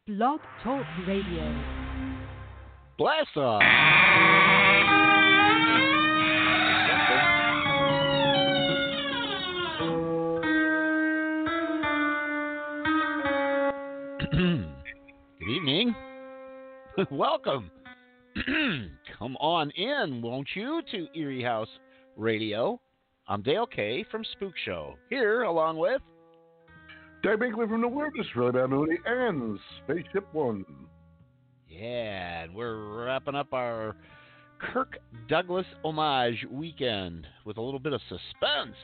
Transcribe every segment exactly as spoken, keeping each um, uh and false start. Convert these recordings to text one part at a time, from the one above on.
Blog Talk Radio. Blast off! Good evening. Welcome. Come on in, won't you, to Erie House Radio. I'm Dale K. from Spook Show, here along with Dave Binkley from the Weirdest Really Bad Movie and Spaceship One. Yeah, and we're wrapping up our Kirk Douglas homage weekend with a little bit of suspense.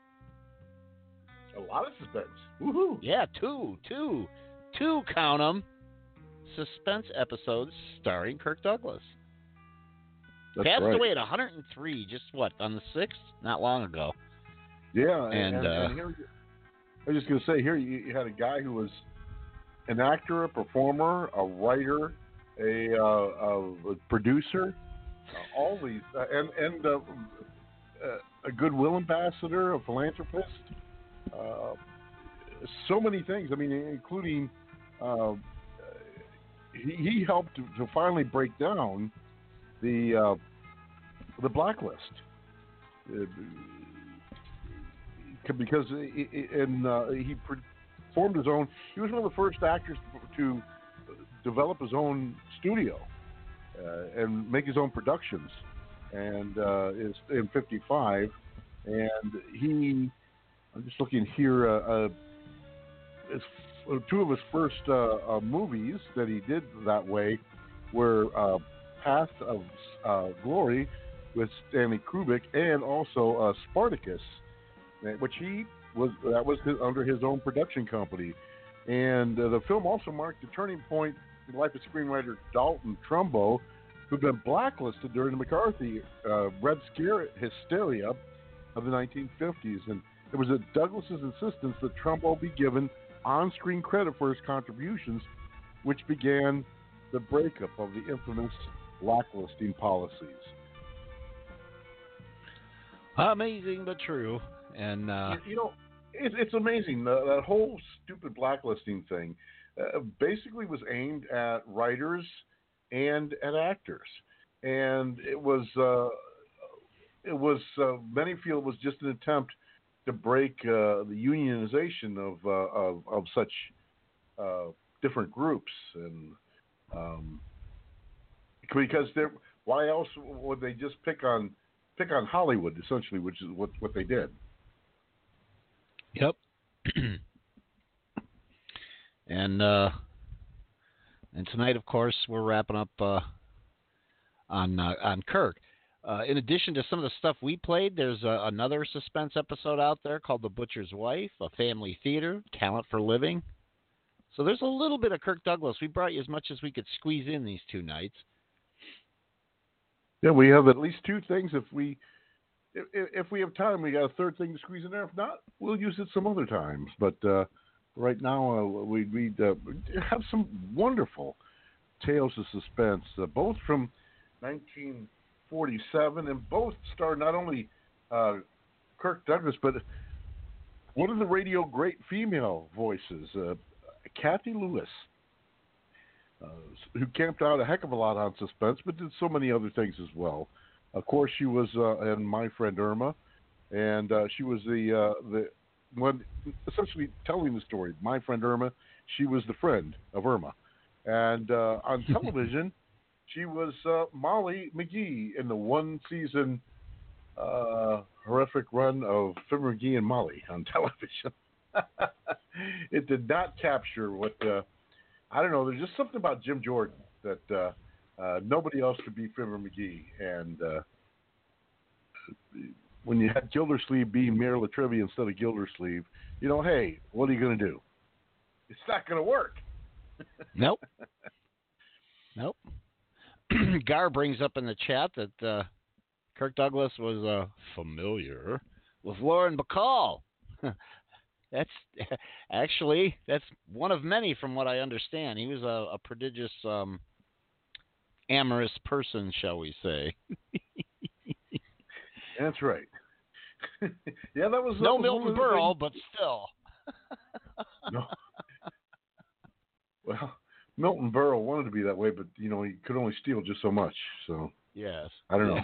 A lot of suspense. Woohoo! Yeah, two, two, two, count 'em, suspense episodes starring Kirk Douglas. That's Passed right. away at one hundred three, just what, on the sixth? Not long ago. Yeah, and, and, uh, and here, I was just going to say, here you, you had a guy who was an actor, a performer, a writer, a, uh, a, a producer, uh, all these, uh, and, and uh, uh, a goodwill ambassador, a philanthropist, uh, so many things. I mean, including uh, he, he helped to, to finally break down the uh, the blacklist. Uh, because in, uh, he formed his own. He was one of the first actors to develop his own studio uh, and make his own productions. And uh, is in fifty-five, and he. I'm just looking here. Uh, uh, his, two of his first uh, uh, movies that he did that way were uh, Path of uh, Glory with Stanley Kubrick, and also uh, Spartacus, which he was that was his, under his own production company. And uh, the film also marked a turning point in the life of screenwriter Dalton Trumbo, who'd been blacklisted during the McCarthy uh, Red Scare hysteria of the nineteen fifties. And it was at Douglas's insistence that Trumbo be given on-screen credit for his contributions, which began the breakup of the infamous blacklisting policies. Amazing but true. And uh, you, you know, it, it's amazing. The, that whole stupid blacklisting thing uh, basically was aimed at writers and at actors, and it was uh, it was uh, many feel it was just an attempt to break uh, the unionization of uh, of, of such uh, different groups, and um, because they're why else would they just pick on pick on Hollywood, essentially, which is what, what they did. Yep. and uh, and tonight, of course, we're wrapping up uh, on uh, on Kirk. Uh, in addition to some of the stuff we played, there's uh, another suspense episode out there called The Butcher's Wife, a family theater, talent for living. So there's a little bit of Kirk Douglas. We brought you as much as we could squeeze in these two nights. Yeah, we have at least two things. If we if, if we have time, we got a third thing to squeeze in there. If not, we'll use it some other times. But uh, right now, uh, we we uh, have some wonderful tales of suspense, uh, both from nineteen forty-seven, and both star not only uh, Kirk Douglas, but one of the radio great female voices, uh, Cathy Lewis. Uh, who camped out a heck of a lot on suspense, but did so many other things as well. Of course, she was uh, in My Friend Irma, and uh, she was the uh, the one essentially telling the story. My Friend Irma, she was the friend of Irma, and uh, on television, she was uh, Molly McGee in the one season uh, horrific run of Fibber McGee and Molly on television. It did not capture what. Uh, I don't know. There's just something about Jim Jordan that uh, uh, nobody else could be Fibber McGee. And uh, when you had Gildersleeve being Mayor Latrivia instead of Gildersleeve, you know, hey, what are you going to do? It's not going to work. Nope. Nope. Gar brings up in the chat that uh, Kirk Douglas was uh, familiar with Lauren Bacall. That's actually that's one of many, from what I understand. He was a, a prodigious, um, amorous person, shall we say? That's right. Yeah, that was no that was Milton Berle, but still. No. Well, Milton Berle wanted to be that way, but you know he could only steal just so much. So yes, I don't know.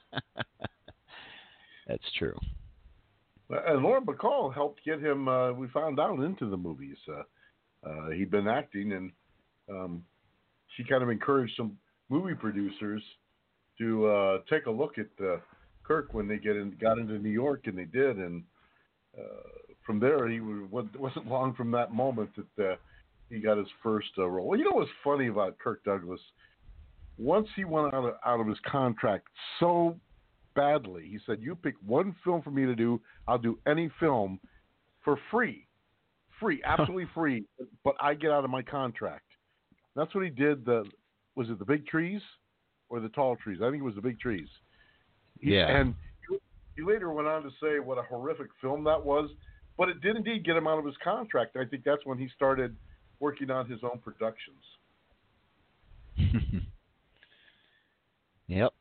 That's true. And Lauren Bacall helped get him. Uh, we found out into the movies. Uh, uh, he'd been acting, and um, she kind of encouraged some movie producers to uh, take a look at uh, Kirk when they get in, got into New York, and they did. And uh, from there, he was, wasn't long from that moment that uh, he got his first uh, role. You know what's funny about Kirk Douglas? Once he went out of, out of his contract so badly, he said, "You pick one film for me to do. I'll do any film for free, free, absolutely free. But I get out of my contract." That's what he did. The was it the Big Trees or the Tall Trees? I think it was the Big Trees. He, Yeah. And he later went on to say what a horrific film that was, but it did indeed get him out of his contract. I think that's when he started working on his own productions. Yep.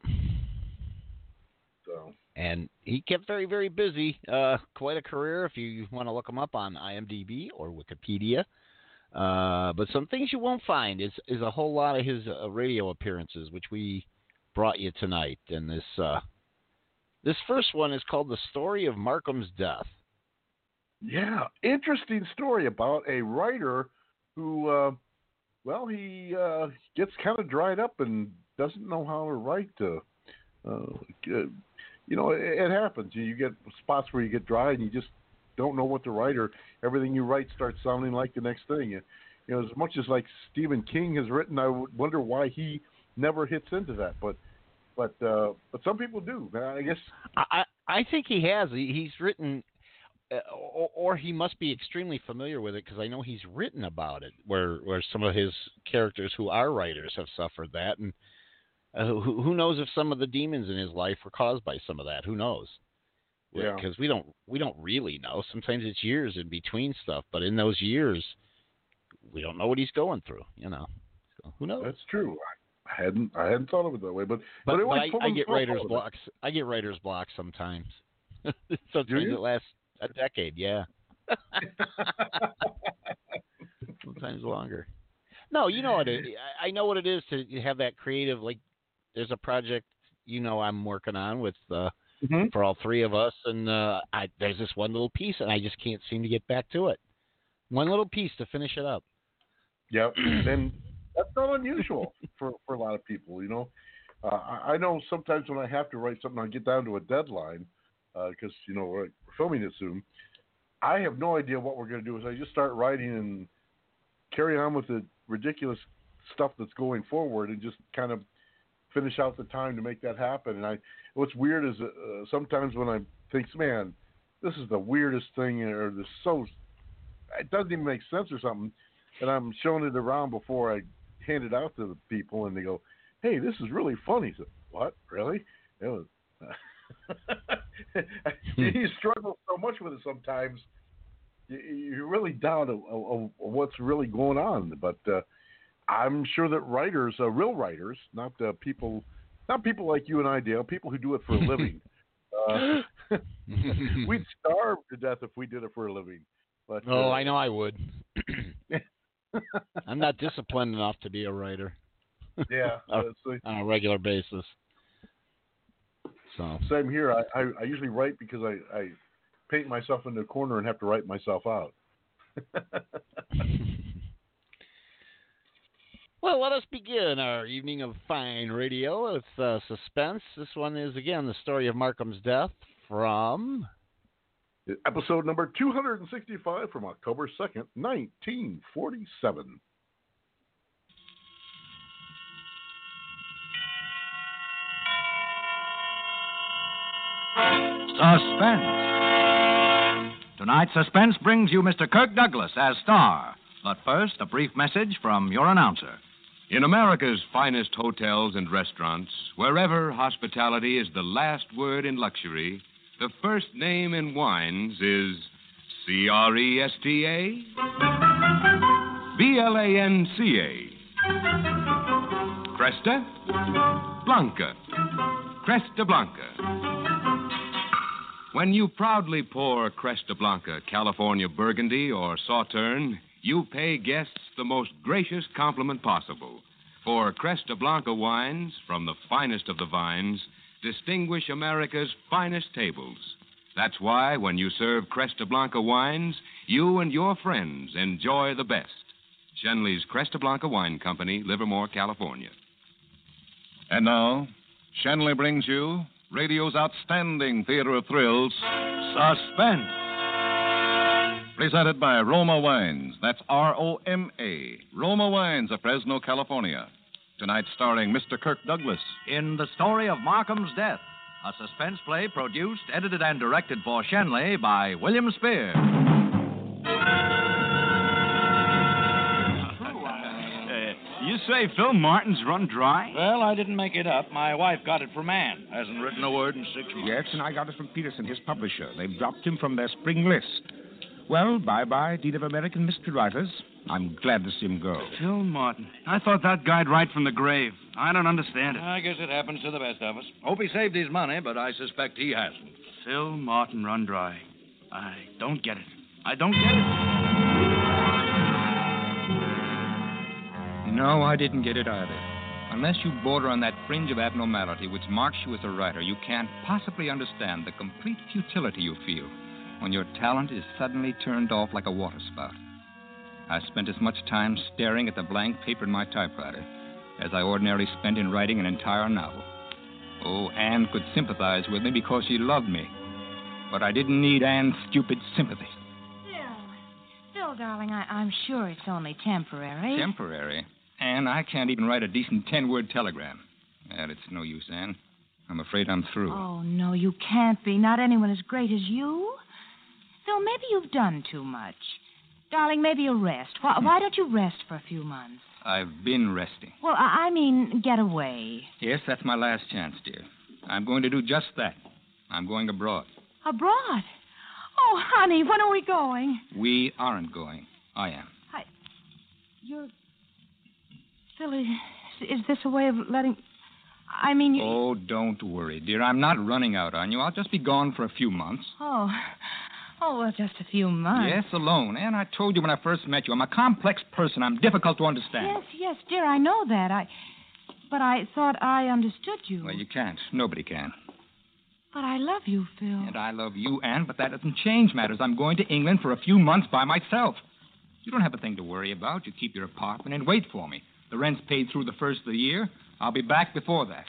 So. And he kept very, very busy. Uh, quite a career if you want to look him up on I M D B or Wikipedia. Uh, but some things you won't find is, is a whole lot of his uh, radio appearances, which we brought you tonight. And this uh, this first one is called The Story of Markham's Death. Yeah, interesting story about a writer who, uh, well, he uh, gets kind of dried up and doesn't know how to write. Uh, uh, you know, it, it happens. You get spots where you get dry and you just don't know what to write, or everything you write starts sounding like the next thing. You know, as much as like Stephen King has written, I would wonder why he never hits into that. But but uh, but some people do. I guess I I think he has. He, he's written, uh, or, or he must be extremely familiar with it, because I know he's written about it, where where some of his characters who are writers have suffered that, and uh, who, who knows if some of the demons in his life were caused by some of that? Who knows? Yeah. Because we don't we don't really know. Sometimes it's years in between stuff, but in those years, we don't know what he's going through. You know, so who knows? That's true. I hadn't I hadn't thought of it that way, but but, but, it but always I, I get writer's it. blocks. I get writer's blocks sometimes. Sometimes Do you? it lasts a decade. Yeah. Sometimes longer. No, you know what it, I know what it is to have that creative. Like, there's a project you know I'm working on with. Uh, Mm-hmm. for all three of us, and uh, I, there's this one little piece, and I just can't seem to get back to it. One little piece to finish it up. Yep, and that's not unusual for, for a lot of people, you know. Uh, I, I know sometimes when I have to write something, I get down to a deadline, because, uh, you know, we're, we're filming it soon. I have no idea what we're going to do. So I just start writing and carry on with the ridiculous stuff that's going forward and just kind of finish out the time to make that happen. And I, what's weird is uh, sometimes when I think, man, this is the weirdest thing, or this so, it doesn't even make sense or something, and I'm showing it around before I hand it out to the people, and they go, "Hey, this is really funny." So, what? Really? It was. You struggle so much with it sometimes. You, you're really down to uh, what's really going on, but. Uh, I'm sure that writers, uh, real writers, not uh, people, not people like you and I, Dale, people who do it for a living, uh, we'd starve to death if we did it for a living. But, oh, uh, I know I would. I'm not disciplined enough to be a writer. Yeah, on, uh, on a regular basis. So same here. I, I, I usually write because I, I paint myself into a corner and have to write myself out. Well, let us begin our evening of fine radio with uh, suspense. This one is, again, The Story of Markham's Death from... Episode number two hundred sixty-five from October second, nineteen forty-seven. Suspense. Tonight's Suspense brings you Mister Kirk Douglas as star. But first, a brief message from your announcer. In America's finest hotels and restaurants, wherever hospitality is the last word in luxury, the first name in wines is C R E S T A, B L A N C A. Cresta Blanca. Cresta Blanca. When you proudly pour Cresta Blanca, California Burgundy, or Sauterne, you pay guests the most gracious compliment possible. For Cresta Blanca wines, from the finest of the vines, distinguish America's finest tables. That's why when you serve Cresta Blanca wines, you and your friends enjoy the best. Shenley's Cresta Blanca Wine Company, Livermore, California. And now, Shenley brings you radio's outstanding theater of thrills, Suspense. Presented by Roma Wines. That's R O M A. Roma Wines of Fresno, California. Tonight starring Mister Kirk Douglas. In The Story of Markham's Death, a suspense play produced, edited, and directed for Shenley by William Spear. You say Phil Martin's run dry? Well, I didn't make it up. My wife got it from Ann. Hasn't written a word in six months. Yes, and I got it from Peterson, his publisher. They've dropped him from their spring list. Well, bye-bye, deed of American mystery writers. I'm glad to see him go. Phil Martin. I thought that guy'd write from the grave. I don't understand it. I guess it happens to the best of us. Hope he saved his money, but I suspect he hasn't. Phil Martin run dry. I don't get it. I don't get it. No, I didn't get it either. Unless you border on that fringe of abnormality which marks you as a writer, you can't possibly understand the complete futility you feel when your talent is suddenly turned off like a waterspout. I spent as much time staring at the blank paper in my typewriter as I ordinarily spent in writing an entire novel. Oh, Anne could sympathize with me because she loved me. But I didn't need Anne's stupid sympathy. Phil, Phil, darling, I, I'm sure it's only temporary. Temporary? Anne, I can't even write a decent ten-word telegram. Well, it's no use, Anne. I'm afraid I'm through. Oh, no, you can't be. Not anyone as great as you. Phil, maybe you've done too much. Darling, maybe you'll rest. Why, why don't you rest for a few months? I've been resting. Well, I, I mean, get away. Yes, that's my last chance, dear. I'm going to do just that. I'm going abroad. Abroad? Oh, honey, when are we going? We aren't going. I am. I... You're... Phil, is, is this a way of letting... I mean, you... Oh, don't worry, dear. I'm not running out on you. I'll just be gone for a few months. Oh... Oh, well, just a few months. Yes, alone. And I told you when I first met you, I'm a complex person. I'm difficult to understand. Yes, yes, dear, I know that. I... But I thought I understood you. Well, you can't. Nobody can. But I love you, Phil. And I love you, Anne, but that doesn't change matters. I'm going to England for a few months by myself. You don't have a thing to worry about. You keep your apartment and wait for me. The rent's paid through the first of the year. I'll be back before that.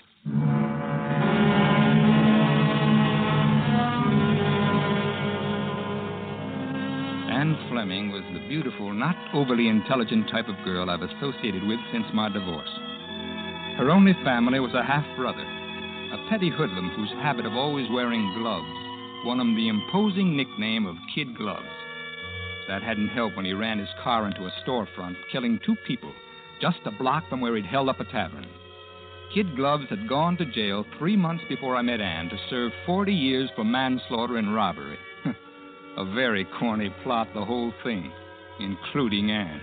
Anne Fleming was the beautiful, not overly intelligent type of girl I've associated with since my divorce. Her only family was a half-brother, a petty hoodlum whose habit of always wearing gloves won him the imposing nickname of Kid Gloves. That hadn't helped when he ran his car into a storefront, killing two people just a block from where he'd held up a tavern. Kid Gloves had gone to jail three months before I met Anne to serve forty years for manslaughter and robbery. A very corny plot, the whole thing, including Anne.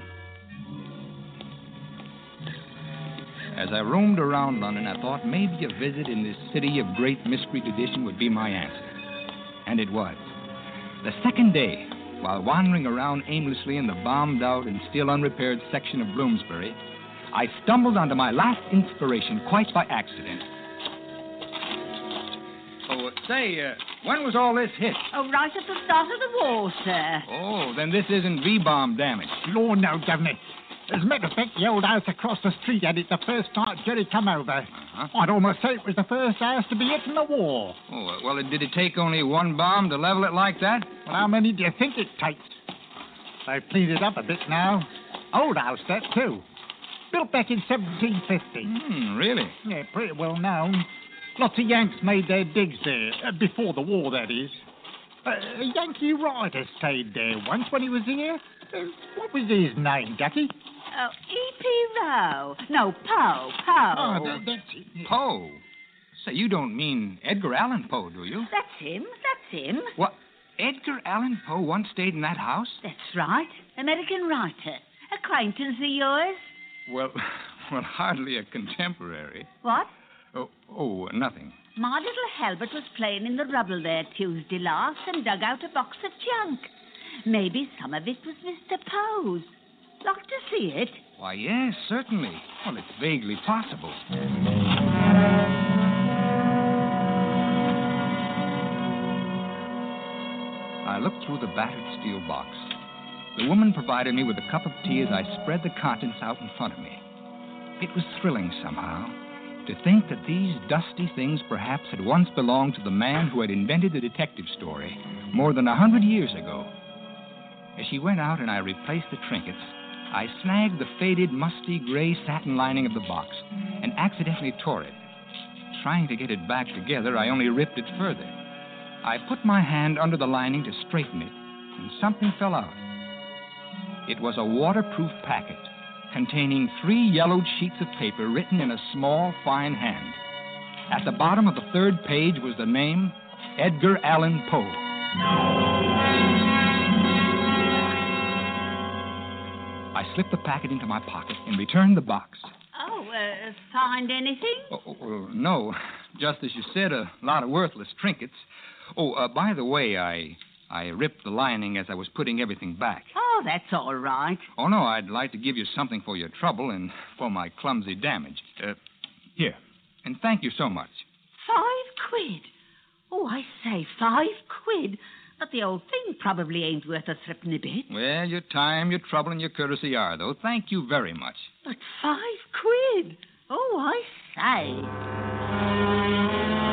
As I roamed around London, I thought maybe a visit in this city of great mystery tradition would be my answer. And it was. The second day, while wandering around aimlessly in the bombed-out and still unrepaired section of Bloomsbury, I stumbled onto my last inspiration quite by accident. Oh, say, uh, when was all this hit? Oh, right at the start of the war, sir. Oh, then this isn't V-bomb damage. Lord, no, Governor. As a matter of fact, the old house across the street had it the first night Jerry come over. Uh-huh. I'd almost say it was the first house to be hit in the war. Oh, well, did it take only one bomb to level it like that? Well, how many do you think it takes? They've cleaned it up a bit now. Old house, that, too. Built back in seventeen fifty. Hmm, really? Yeah, pretty well known. Lots of Yanks made their digs there, uh, before the war, that is. Uh, a Yankee writer stayed there once when he was here. Uh, what was his name, Ducky? Oh, E P. Rowe. No, Poe. Poe. Oh, that, that's it. Yeah. Poe? Say, you don't mean Edgar Allan Poe, do you? That's him. That's him. What? Edgar Allan Poe once stayed in that house? That's right. American writer. Acquaintance of yours? Well, well, hardly a contemporary. What? Oh, oh, nothing. My little Halbert was playing in the rubble there Tuesday last and dug out a box of junk. Maybe some of it was Mister Poe's. like to see it? Why, yes, certainly. Well, it's vaguely possible. I looked through the battered steel box. The woman provided me with a cup of tea as I spread the contents out in front of me. It was thrilling somehow to think that these dusty things perhaps had once belonged to the man who had invented the detective story more than a hundred years ago. As she went out and I replaced the trinkets, I snagged the faded, musty gray satin lining of the box and accidentally tore it. Trying to get it back together, I only ripped it further. I put my hand under the lining to straighten it, and something fell out. It was a waterproof packet containing three yellowed sheets of paper written in a small, fine hand. At the bottom of the third page was the name Edgar Allan Poe. I slipped the packet into my pocket and returned the box. Oh, uh, find anything? Oh, oh, oh, no, just as you said, a lot of worthless trinkets. Oh, uh, by the way, I I ripped the lining as I was putting everything back. Oh, that's all right. Oh, no, I'd like to give you something for your trouble and for my clumsy damage. Uh, here, and thank you so much. Five quid? Oh, I say, five quid? But the old thing probably ain't worth a threepenny bit. Well, your time, your trouble, and your courtesy are, though. Thank you very much. But five quid? Oh, I say.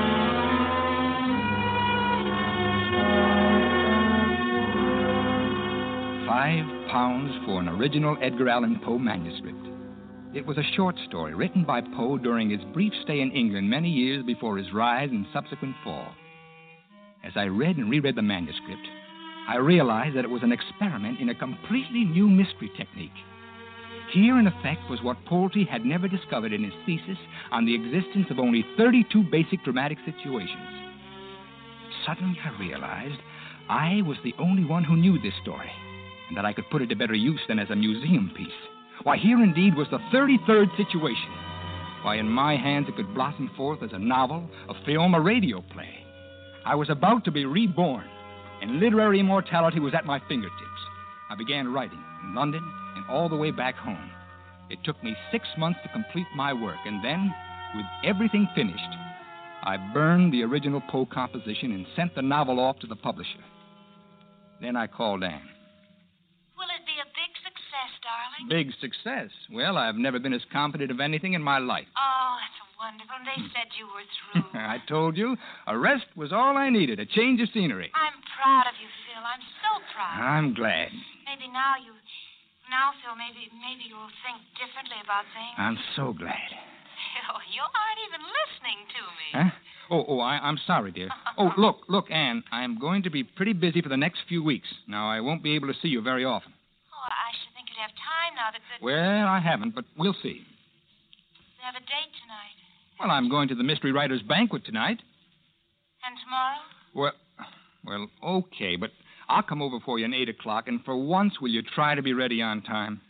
Five pounds for an original Edgar Allan Poe manuscript. It was a short story written by Poe during his brief stay in England many years before his rise and subsequent fall. As I read and reread the manuscript, I realized that it was an experiment in a completely new mystery technique. Here, in effect, was what Pulte had never discovered in his thesis on the existence of only thirty-two basic dramatic situations. Suddenly, I realized I was the only one who knew this story, and that I could put it to better use than as a museum piece. Why, here indeed was the thirty-third situation. Why, in my hands it could blossom forth as a novel, a film, a radio play. I was about to be reborn, and literary immortality was at my fingertips. I began writing in London and all the way back home. It took me six months to complete my work, and then, with everything finished, I burned the original Poe composition and sent the novel off to the publisher. Then I called Anne. Will it be a big success, darling? Big success? Well, I've never been as confident of anything in my life. Oh, that's wonderful. And they said you were through. I told you, a rest was all I needed, a change of scenery. I'm proud of you, Phil. I'm so proud. I'm glad. Maybe now you... Now, Phil, maybe maybe you'll think differently about things. I'm so glad. Phil, you aren't even listening to me. Huh? Oh, oh, I, I'm sorry, dear. Oh, look, look, Anne, I'm going to be pretty busy for the next few weeks. Now, I won't be able to see you very often. Oh, I should think you'd have time now that... that... Well, I haven't, but we'll see. We have a date tonight. Well, I'm going to the Mystery Writers' Banquet tonight. And tomorrow? Well, well, okay, but I'll come over for you at eight o'clock, and for once, will you try to be ready on time?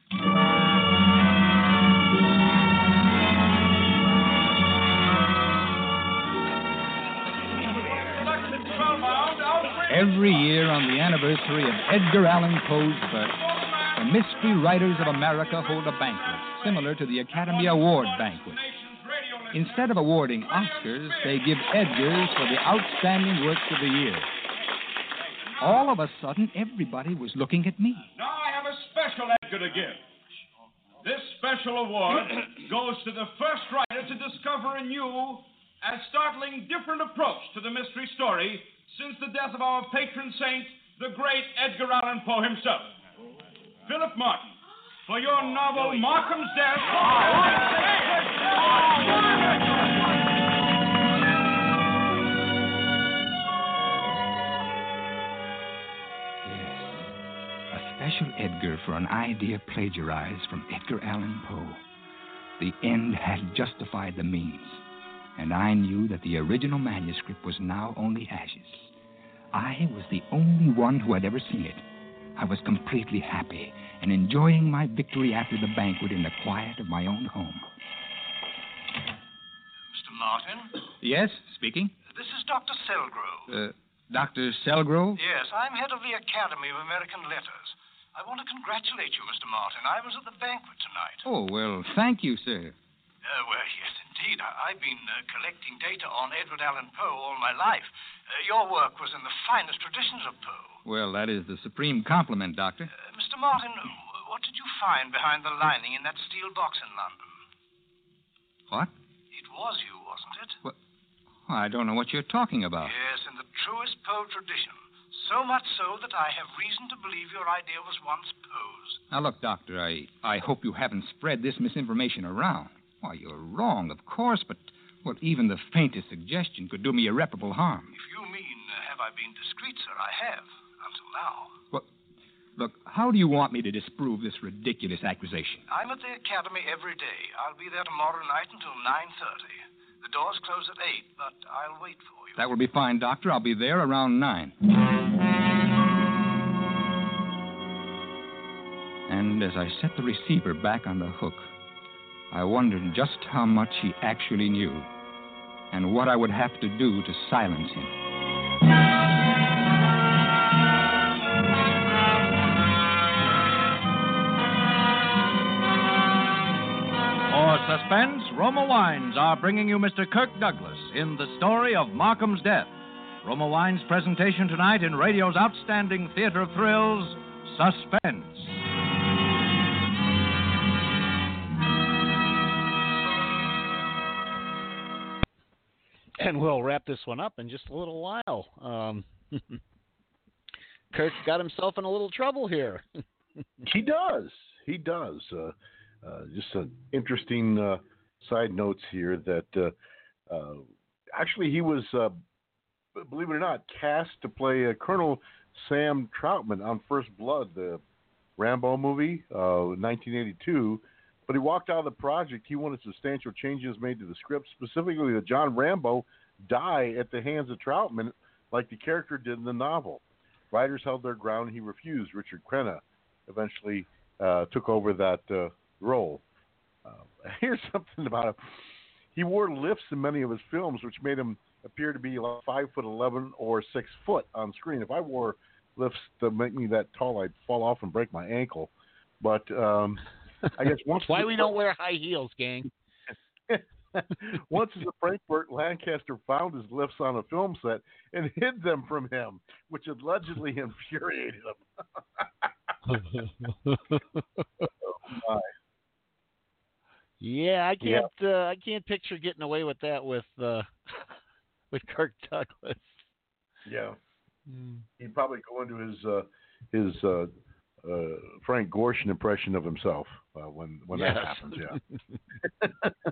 Every year on the anniversary of Edgar Allan Poe's birth, the Mystery Writers of America hold a banquet similar to the Academy Award banquet. Instead of awarding Oscars, they give Edgars for the outstanding works of the year. All of a sudden, everybody was looking at me. Now I have a special Edgar to give. This special award goes to the first writer to discover a new and startling different approach to the mystery story since the death of our patron saint, the great Edgar Allan Poe himself. Philip Martin, for your novel Markham's Death. A special Edgar for an idea plagiarized from Edgar Allan Poe. The end had justified the means, and I knew that the original manuscript was now only ashes. I was the only one who had ever seen it. I was completely happy and enjoying my victory after the banquet in the quiet of my own home. Mister Martin? Yes, speaking. This is Doctor Selgrove. Uh, Doctor Selgrove? Yes, I'm head of the Academy of American Letters. I want to congratulate you, Mister Martin. I was at the banquet tonight. Oh, well, thank you, sir. Uh, well, yes, indeed. I- I've been uh, collecting data on Edward Allan Poe all my life. Uh, your work was in the finest traditions of Poe. Well, that is the supreme compliment, Doctor. Uh, Mister Martin, what did you find behind the lining in that steel box in London? What? It was you, wasn't it? What? I don't know what you're talking about. Yes, in the truest Poe tradition. So much so that I have reason to believe your idea was once Poe's. Now, look, Doctor, I, I hope you haven't spread this misinformation around. Why, you're wrong, of course, but, well, even the faintest suggestion could do me irreparable harm. If you mean, uh, have I been discreet, sir, I have, until now. Well, look, how do you want me to disprove this ridiculous accusation? I'm at the academy every day. I'll be there tomorrow night until nine thirty. The doors close at eight, but I'll wait for you. That will be fine, Doctor. I'll be there around nine. And as I set the receiver back on the hook, I wondered just how much he actually knew and what I would have to do to silence him. For suspense, Roma Wines are bringing you Mister Kirk Douglas in the story of Markham's death. Roma Wines' presentation tonight in radio's outstanding theater of thrills, Suspense. And we'll wrap this one up in just a little while. Um, Kirk got himself in a little trouble here. He does. He does. Uh, uh, just some interesting uh, side notes here that uh, uh, actually he was, uh, believe it or not, cast to play uh, Colonel Sam Troutman on First Blood, the Rambo movie, uh, nineteen eighty-two. But he walked out of the project. He wanted substantial changes made to the script, specifically that John Rambo die at the hands of Troutman like the character did in the novel. Writers held their ground, and he refused. Richard Crenna eventually uh, took over that uh, role. Uh, here's something about him. He wore lifts in many of his films, which made him appear to be like five foot eleven or six foot on screen. If I wore lifts to make me that tall, I'd fall off and break my ankle. But um, I guess once why we don't wear high heels, gang. Once the Frankfurt Lancaster found his lifts on a film set and hid them from him, which allegedly infuriated him. Oh, my. Yeah, I can't. Yeah. Uh, I can't picture getting away with that with uh, with Kirk Douglas. Yeah, mm. He'd probably go into his uh, his uh, uh, Frank Gorshin impression of himself uh, when when yes. that happens. Yeah.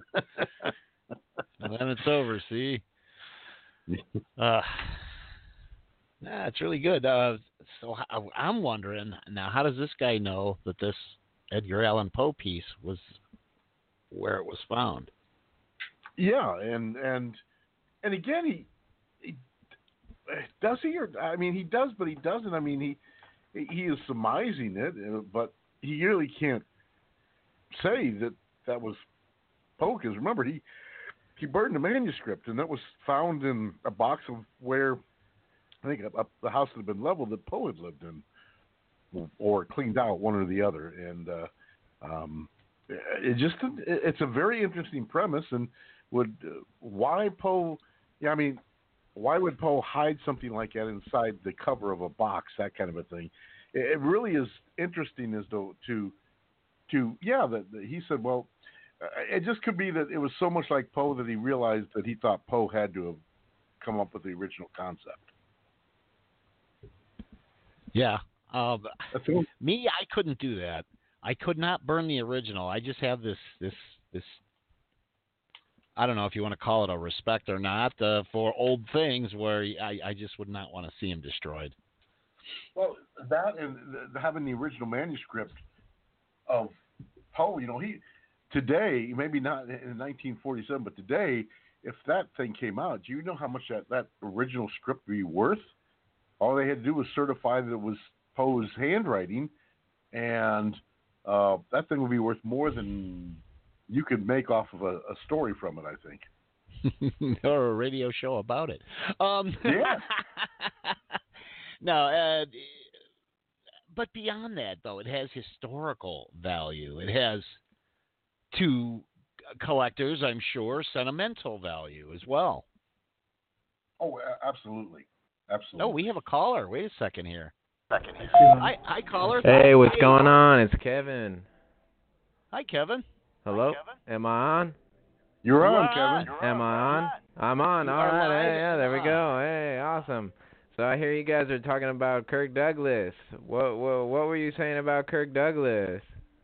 And then it's over. See. Uh, nah, it's really good. Uh, so I, I'm wondering now, how does this guy know that this Edgar Allan Poe piece was where it was found? Yeah, and and and again, he, he does he or I mean he does, but he doesn't. I mean he he is surmising it, but he really can't say that that was Poe, because remember he he burned the manuscript, and that was found in a box of where I think a, a, the house had been leveled that Poe had lived in, or cleaned out, one or the other, and uh, um, it just it's a very interesting premise. And would uh, why Poe? Yeah, I mean, why would Poe hide something like that inside the cover of a box? That kind of a thing. It, it really is interesting as to to to yeah. That he said, well, it just could be that it was so much like Poe that he realized that he thought Poe had to have come up with the original concept. Yeah. Um, me, I couldn't do that. I could not burn the original. I just have this, this, this, I don't know if you want to call it a respect or not, uh, for old things where I, I just would not want to see them destroyed. Well, that and the, having the original manuscript of Poe, you know, he, today, maybe not in nineteen forty-seven, but today, if that thing came out, do you know how much that, that original script would be worth? All they had to do was certify that it was Poe's handwriting, and uh, that thing would be worth more than you could make off of a, a story from it, I think. Or a radio show about it. Um, yeah. no, uh, but beyond that, though, it has historical value. It has, to collectors, I'm sure, sentimental value as well. Oh, absolutely. Absolutely. Oh, we have a caller. Wait a second here. Second here. Hi, hi, caller. Hey, what's going on? It's Kevin. Hi, Kevin. Hello? Hi, Kevin. Am I on? You're on, You're on. Kevin. Am I on? I'm on. You All are right. live. Hey, yeah, there we go. Hey, awesome. So I hear you guys are talking about Kirk Douglas. What what what were you saying about Kirk Douglas?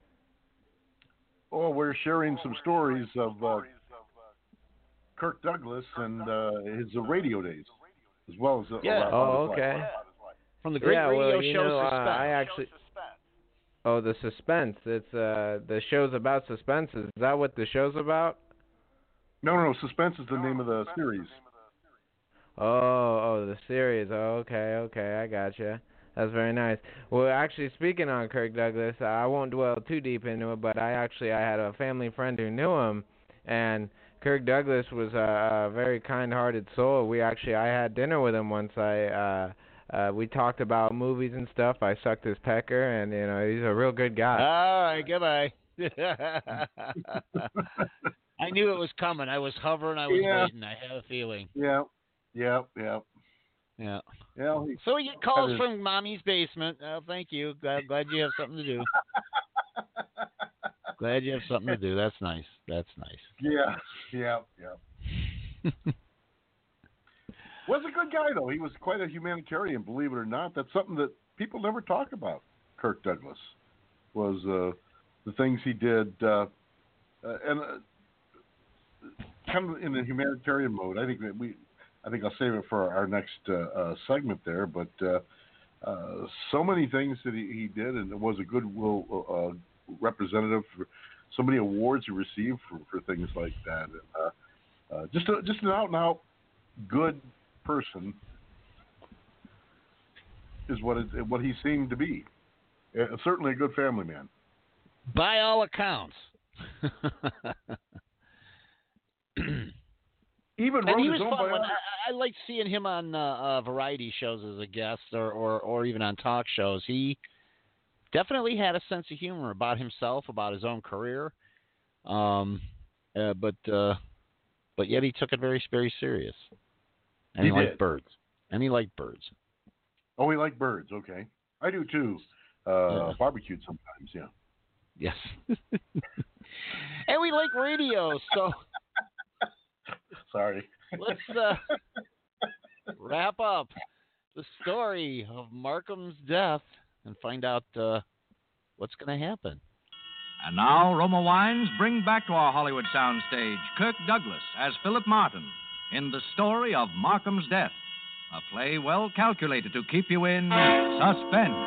Oh, we're sharing some stories of uh, Kirk Douglas and uh, his uh, radio days, as well as uh, yeah. Oh, okay. From the great yeah, radio well, you show know, Suspense. Uh, I actually. Oh, the Suspense. It's uh the show's about suspense. Is that what the show's about? No, no, Suspense is the name of the series. Oh, oh, the series. Oh, okay, okay, I gotcha. That's very nice. Well, actually, speaking on Kirk Douglas, I won't dwell too deep into it, but I actually I had a family friend who knew him, and Kirk Douglas was a, a very kind-hearted soul. We actually I had dinner with him once. I uh, uh, we talked about movies and stuff. I sucked his pecker, and you know he's a real good guy. All right, goodbye. I knew it was coming. I was hovering. I was yeah. waiting. I had a feeling. Yeah, yeah, yeah. Yeah. Yeah. He, so we get calls his... from Mommy's basement. Oh, thank you. Glad, glad you have something to do. Glad you have something to do. That's nice. That's nice. Yeah. Yeah. Yeah. Was a good guy though. He was quite a humanitarian, believe it or not. That's something that people never talk about. Kirk Douglas was uh, the things he did, uh, uh, and uh, kind of in a humanitarian mode. I think that we. I think I'll save it for our next uh, uh, segment there, but uh, uh, so many things that he, he did, and was a goodwill uh, representative for so many awards he received for, for things like that. And, uh, uh, just a, just an out and out good person is what it, what he seemed to be. Uh, certainly a good family man. By all accounts. Even and wrote he his was own fun. When biography. I, I liked seeing him on uh, uh, variety shows as a guest, or, or, or even on talk shows. He definitely had a sense of humor about himself, about his own career, um, uh, but uh, but yet he took it very, very serious. And he he liked did. birds. And he liked birds. Oh, he liked birds. Okay, I do too. Uh, yeah. Barbecued sometimes. Yeah. Yes. And we like radio, so. Sorry. Let's uh, wrap up the story of Markham's death and find out uh, what's going to happen. And now, Roma Wines bring back to our Hollywood soundstage Kirk Douglas as Philip Martin in The Story of Markham's Death, a play well calculated to keep you in suspense.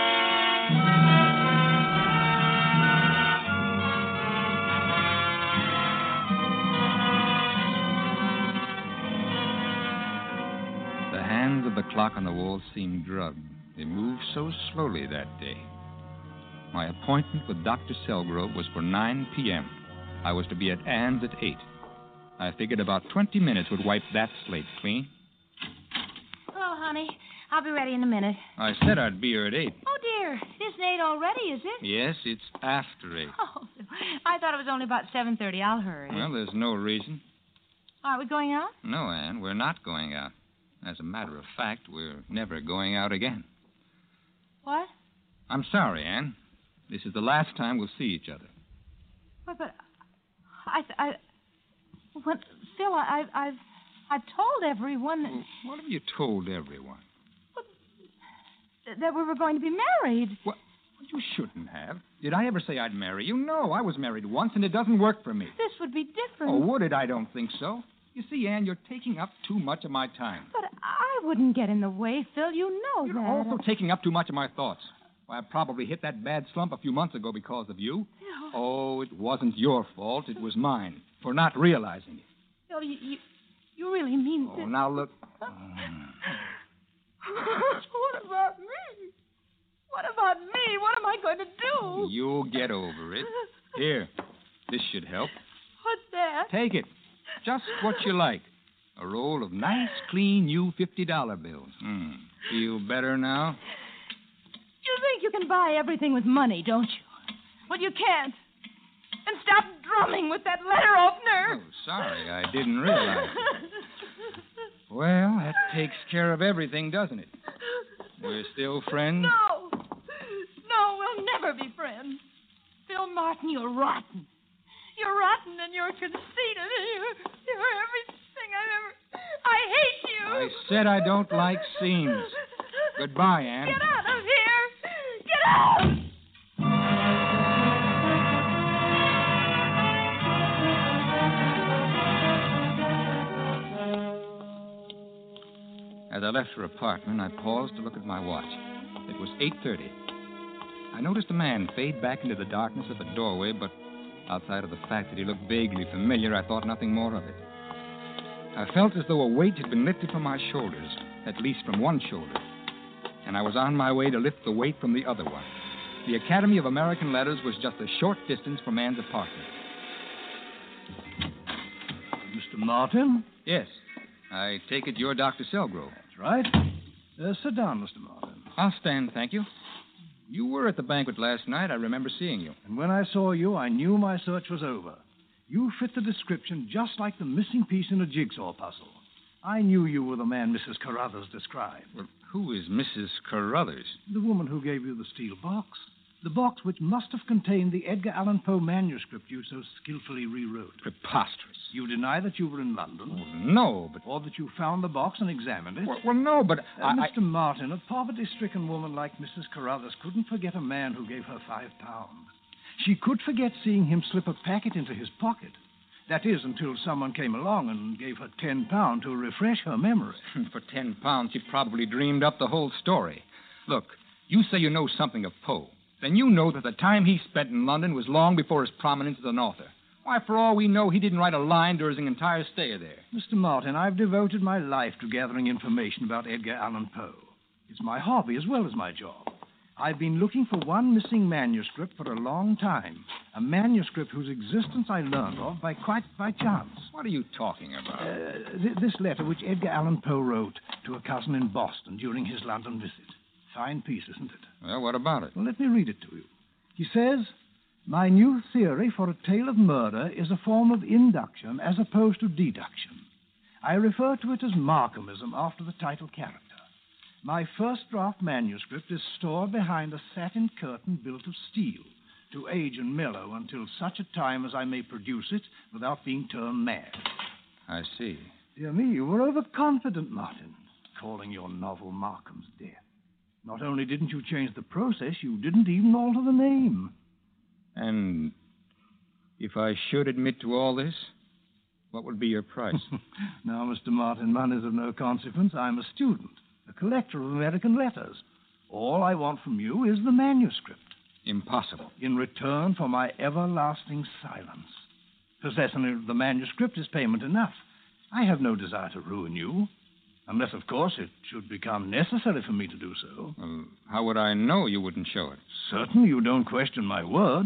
Of the clock on the wall seemed drugged. They moved so slowly that day. My appointment with Doctor Selgrove was for nine p.m. I was to be at Ann's at eight. I figured about twenty minutes would wipe that slate clean. Oh, honey, I'll be ready in a minute. I said I'd be here at eight. Oh, dear. It isn't eight already, is it? Yes, it's after eight. Oh, I thought it was only about seven thirty. I'll hurry. Well, there's no reason. Are we going out? No, Ann, we're not going out. As a matter of fact, we're never going out again. What? I'm sorry, Ann. This is the last time we'll see each other. But, but I, I, when, Phil, I, I've, I've told everyone that... What have you told everyone? That we were going to be married. What? You shouldn't have. Did I ever say I'd marry you? No, I was married once, and it doesn't work for me. This would be different. Oh, would it? I don't think so. You see, Ann, you're taking up too much of my time. But I wouldn't get in the way, Phil. You know You're that. You're also taking up too much of my thoughts. Why, I probably hit that bad slump a few months ago because of you. No. Oh, it wasn't your fault. It was mine for not realizing it. Phil, you, you, you really mean Oh, this? now look. What about me? What about me? What am I going to do? You'll get over it. Here, this should help. What's that? Take it. Just what you like. A roll of nice, clean, new fifty dollar bills. Hmm. Feel better now? You think you can buy everything with money, don't you? Well, you can't. And stop drumming with that letter opener. Oh, sorry, I didn't realize. Well, that takes care of everything, doesn't it? We're still friends? No. No, we'll never be friends. Phil Martin, you're rotten. You're rotten and you're conceited and you're, you're everything I've ever... I hate you. I said I don't like scenes. Goodbye, Anne. Get out of here. Get out. As I left her apartment, I paused to look at my watch. It was eight thirty. I noticed a man fade back into the darkness of the doorway, but outside of the fact that he looked vaguely familiar, I thought nothing more of it. I felt as though a weight had been lifted from my shoulders, at least from one shoulder, and I was on my way to lift the weight from the other one. The Academy of American Letters was just a short distance from Anne's apartment. Mister Martin? Yes. I take it you're Doctor Selgrove. That's right. Uh, sit down, Mister Martin. I'll stand, thank you. You were at the banquet last night. I remember seeing you. And when I saw you, I knew my search was over. You fit the description just like the missing piece in a jigsaw puzzle. I knew you were the man Missus Carruthers described. Well, who is Missus Carruthers? The woman who gave you the steel box. The box which must have contained the Edgar Allan Poe manuscript you so skillfully rewrote. Preposterous. You deny that you were in London? Oh, no, but... Or that you found the box and examined it? Well, well no, but... Uh, I, Mister Martin, a poverty-stricken woman like Missus Carruthers couldn't forget a man who gave her five pounds. She could forget seeing him slip a packet into his pocket. That is, until someone came along and gave her ten pounds to refresh her memory. For ten pounds, she probably dreamed up the whole story. Look, you say you know something of Poe. Then you know that the time he spent in London was long before his prominence as an author. Why, for all we know, he didn't write a line during his entire stay there. Mister Martin, I've devoted my life to gathering information about Edgar Allan Poe. It's my hobby as well as my job. I've been looking for one missing manuscript for a long time. A manuscript whose existence I learned of by quite by chance. What are you talking about? Uh, th- this letter which Edgar Allan Poe wrote to a cousin in Boston during his London visit. Fine piece, isn't it? Well, what about it? Well, let me read it to you. He says, "My new theory for a tale of murder is a form of induction as opposed to deduction. I refer to it as Markhamism after the title character. My first draft manuscript is stored behind a satin curtain built of steel to age and mellow until such a time as I may produce it without being turned mad." I see. Dear me, you were overconfident, Martin, calling your novel Markham's Death. Not only didn't you change the process, you didn't even alter the name. And if I should admit to all this, what would be your price? Now, Mister Martin, money's of no consequence. I'm a student, a collector of American letters. All I want from you is the manuscript. Impossible. In return for my everlasting silence. Possessing the manuscript is payment enough. I have no desire to ruin you. Unless, of course, it should become necessary for me to do so. Well, how would I know you wouldn't show it? Certainly you don't question my word.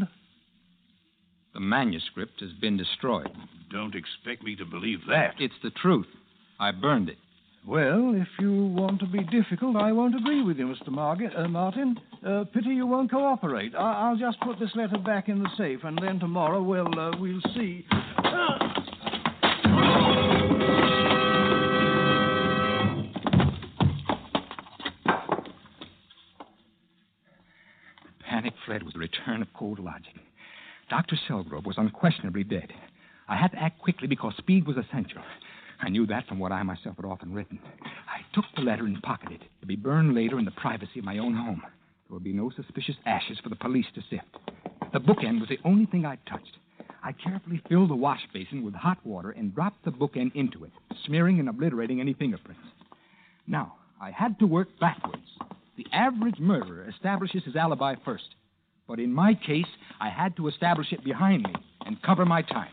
The manuscript has been destroyed. Don't expect me to believe that. It's the truth. I burned it. Well, if you want to be difficult, I won't agree with you, Mister Marget, uh, Martin. Uh, pity you won't cooperate. I- I'll just put this letter back in the safe, and then tomorrow, well, uh, we'll see. Uh... Panic fled with the return of cold logic. Doctor Selgrove was unquestionably dead. I had to act quickly because speed was essential. I knew that from what I myself had often written. I took the letter and pocketed it to be burned later in the privacy of my own home. There would be no suspicious ashes for the police to sift. The bookend was the only thing I touched. I carefully filled the wash basin with hot water and dropped the bookend into it, smearing and obliterating any fingerprints. Now, I had to work backwards. The average murderer establishes his alibi first. But in my case, I had to establish it behind me and cover my time.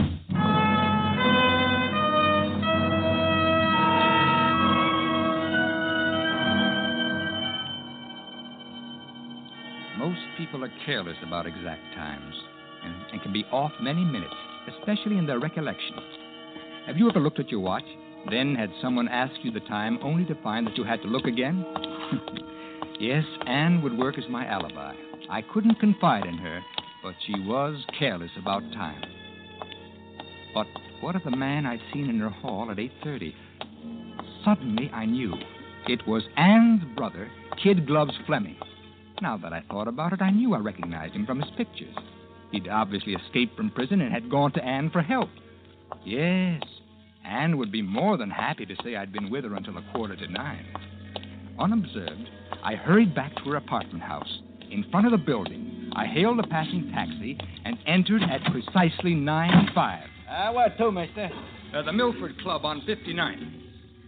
Most people are careless about exact times and, and can be off many minutes, especially in their recollection. Have you ever looked at your watch, then had someone ask you the time only to find that you had to look again? Yes, Anne would work as my alibi. I couldn't confide in her, but she was careless about time. But what of the man I'd seen in her hall at eight thirty? Suddenly, I knew. It was Anne's brother, Kid Gloves Fleming. Now that I thought about it, I knew I recognized him from his pictures. He'd obviously escaped from prison and had gone to Anne for help. Yes, Anne would be more than happy to say I'd been with her until a quarter to nine. Unobserved, I hurried back to her apartment house. In front of the building, I hailed a passing taxi and entered at precisely nine five. Uh, where to, mister? Uh, the Milford Club on fifty-nine.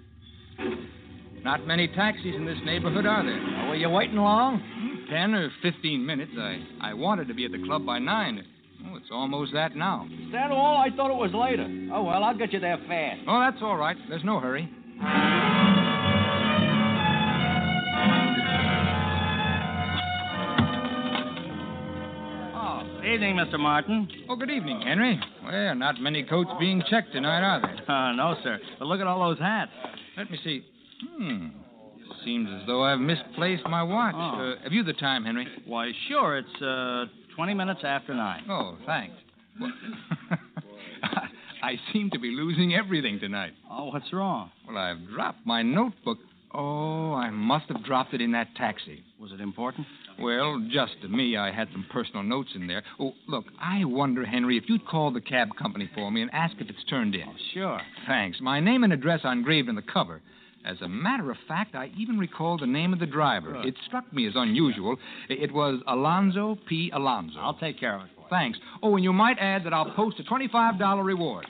Not many taxis in this neighborhood, are there? Uh, were you waiting long? Ten or fifteen minutes. I, I wanted to be at the club by nine. Oh, it's almost that now. Is that all? I thought it was later. Oh, well, I'll get you there fast. Oh, that's all right. There's no hurry. Evening, Mister Martin. Oh, good evening, Henry. Well, not many coats being checked tonight, are there? Uh, no, sir. But look at all those hats. Let me see. Hmm. Seems as though I've misplaced my watch. Oh. Uh, have you the time, Henry? Why, sure. It's uh, twenty minutes after nine. Oh, thanks. Well, I seem to be losing everything tonight. Oh, what's wrong? Well, I've dropped my notebook. Oh, I must have dropped it in that taxi. Was it important? Well, just to me, I had some personal notes in there. Oh, look, I wonder, Henry, if you'd call the cab company for me and ask if it's turned in. Oh, sure. Thanks. My name and address are engraved on the cover. As a matter of fact, I even recall the name of the driver. Good. It struck me as unusual. It was Alonzo P. Alonzo. I'll take care of it for you. Thanks. Oh, and you might add that I'll post a twenty-five dollars reward.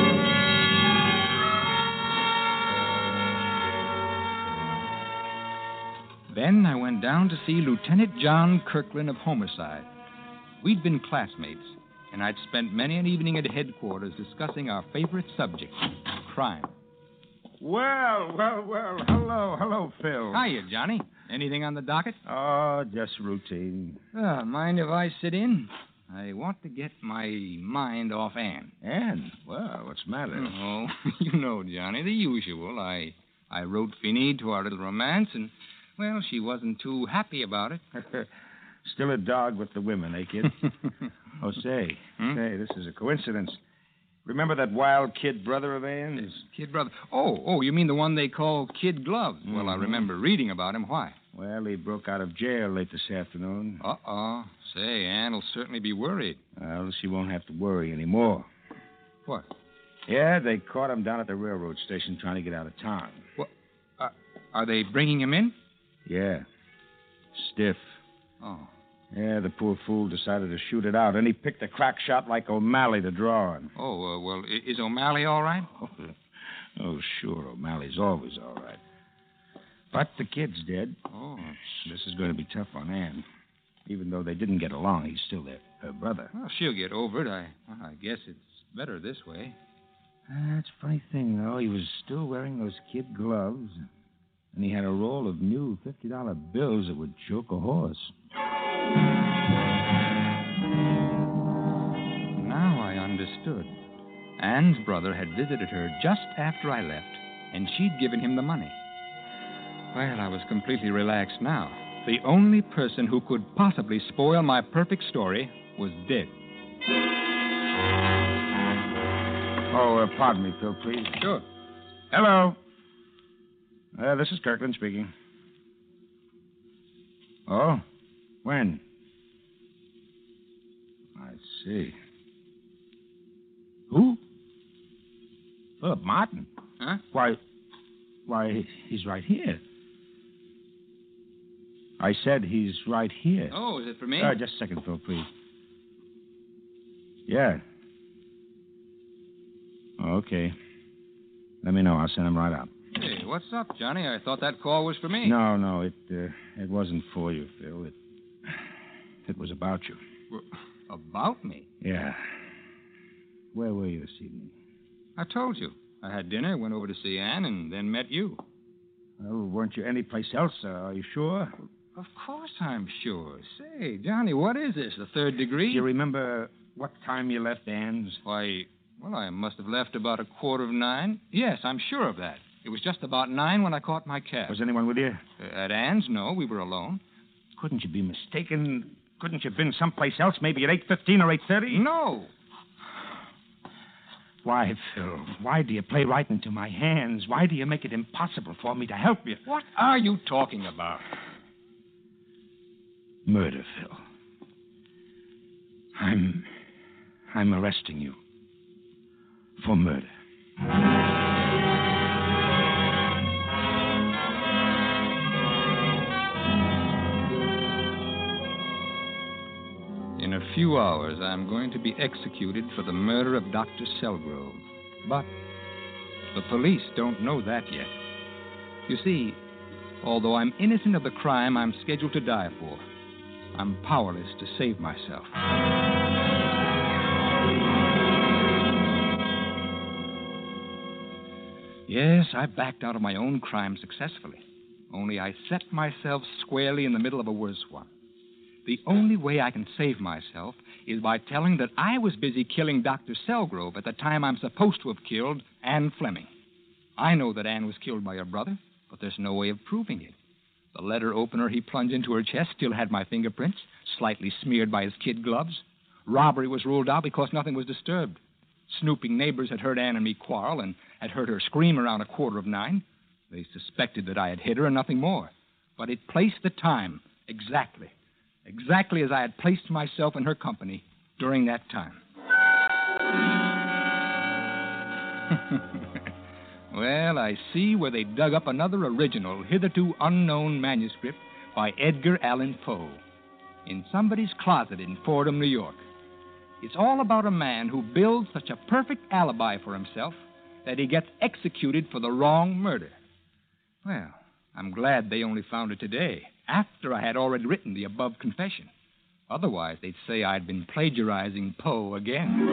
Then I went down to see Lieutenant John Kirkland of Homicide. We'd been classmates, and I'd spent many an evening at headquarters discussing our favorite subject, crime. Well, well, well. Hello, hello, Phil. Hiya, Johnny. Anything on the docket? Oh, just routine. Uh, mind if I sit in? I want to get my mind off Anne. Anne? Well, what's the matter? Oh, you know, Johnny, the usual. I I wrote Finny to our little romance, and, well, she wasn't too happy about it. Still a dog with the women, eh, kid? Oh, say, Hmm? say, this is a coincidence. Remember that wild kid brother of Anne's? Kid brother. Oh, oh, you mean the one they call Kid Gloves? Well, I Mhm. remember reading about him. Why? Well, he broke out of jail late this afternoon. Uh-oh. Say, Anne'll certainly be worried. Well, she won't have to worry anymore. What? Yeah, they caught him down at the railroad station trying to get out of town. What? Uh, are they bringing him in? Yeah. Stiff. Oh. Yeah, the poor fool decided to shoot it out, and he picked a crack shot like O'Malley to draw on. Oh, uh, well, i- is O'Malley all right? Oh, sure, O'Malley's always all right. But the kid's dead. Oh. This is going to be tough on Anne. Even though they didn't get along, he's still their, her brother. Well, she'll get over it. I, well, I guess it's better this way. That's a funny thing, though. He was still wearing those kid gloves, and he had a roll of new fifty dollar bills that would choke a horse. Now I understood. Anne's brother had visited her just after I left, and she'd given him the money. Well, I was completely relaxed now. The only person who could possibly spoil my perfect story was dead. Oh, uh, pardon me, Phil, please. Sure. Hello. Uh, this is Kirkland speaking. Oh? When? I see. Who? Philip Martin. Huh? Why, why, he's right here. I said he's right here. Oh, is it for me? Uh, just a second, Phil, please. Yeah. Okay. Let me know. I'll send him right out. Hey, what's up, Johnny? I thought that call was for me. No, no, it uh, it wasn't for you, Phil. It it was about you. Well, about me? Yeah. Where were you this evening? I told you. I had dinner, went over to see Anne, and then met you. Well, weren't you anyplace else? Uh, are you sure? Of course I'm sure. Say, Johnny, what is this, the third degree? Do you remember what time you left Anne's? Why, well, I must have left about a quarter of nine. Yes, I'm sure of that. It was just about nine when I caught my cab. Was anyone with you? Uh, at Ann's? No, we were alone. Couldn't you be mistaken? Couldn't you have been someplace else, maybe at eight fifteen or eight thirty? No. Why, Phil? Why do you play right into my hands? Why do you make it impossible for me to help you? What are you talking about? Murder, Phil. I'm... I'm arresting you. For murder. In a few hours, I'm going to be executed for the murder of Doctor Selgrove. But the police don't know that yet. You see, although I'm innocent of the crime I'm scheduled to die for, I'm powerless to save myself. Yes, I backed out of my own crime successfully. Only I set myself squarely in the middle of a worse one. The only way I can save myself is by telling that I was busy killing Doctor Selgrove at the time I'm supposed to have killed Anne Fleming. I know that Anne was killed by her brother, but there's no way of proving it. The letter opener he plunged into her chest still had my fingerprints, slightly smeared by his kid gloves. Robbery was ruled out because nothing was disturbed. Snooping neighbors had heard Anne and me quarrel and had heard her scream around a quarter of nine. They suspected that I had hit her and nothing more. But it placed the time exactly, exactly as I had placed myself in her company during that time. Well, I see where they dug up another original, hitherto unknown manuscript by Edgar Allan Poe in somebody's closet in Fordham, New York. It's all about a man who builds such a perfect alibi for himself that he gets executed for the wrong murder. Well, I'm glad they only found it today, after I had already written the above confession. Otherwise, they'd say I'd been plagiarizing Poe again.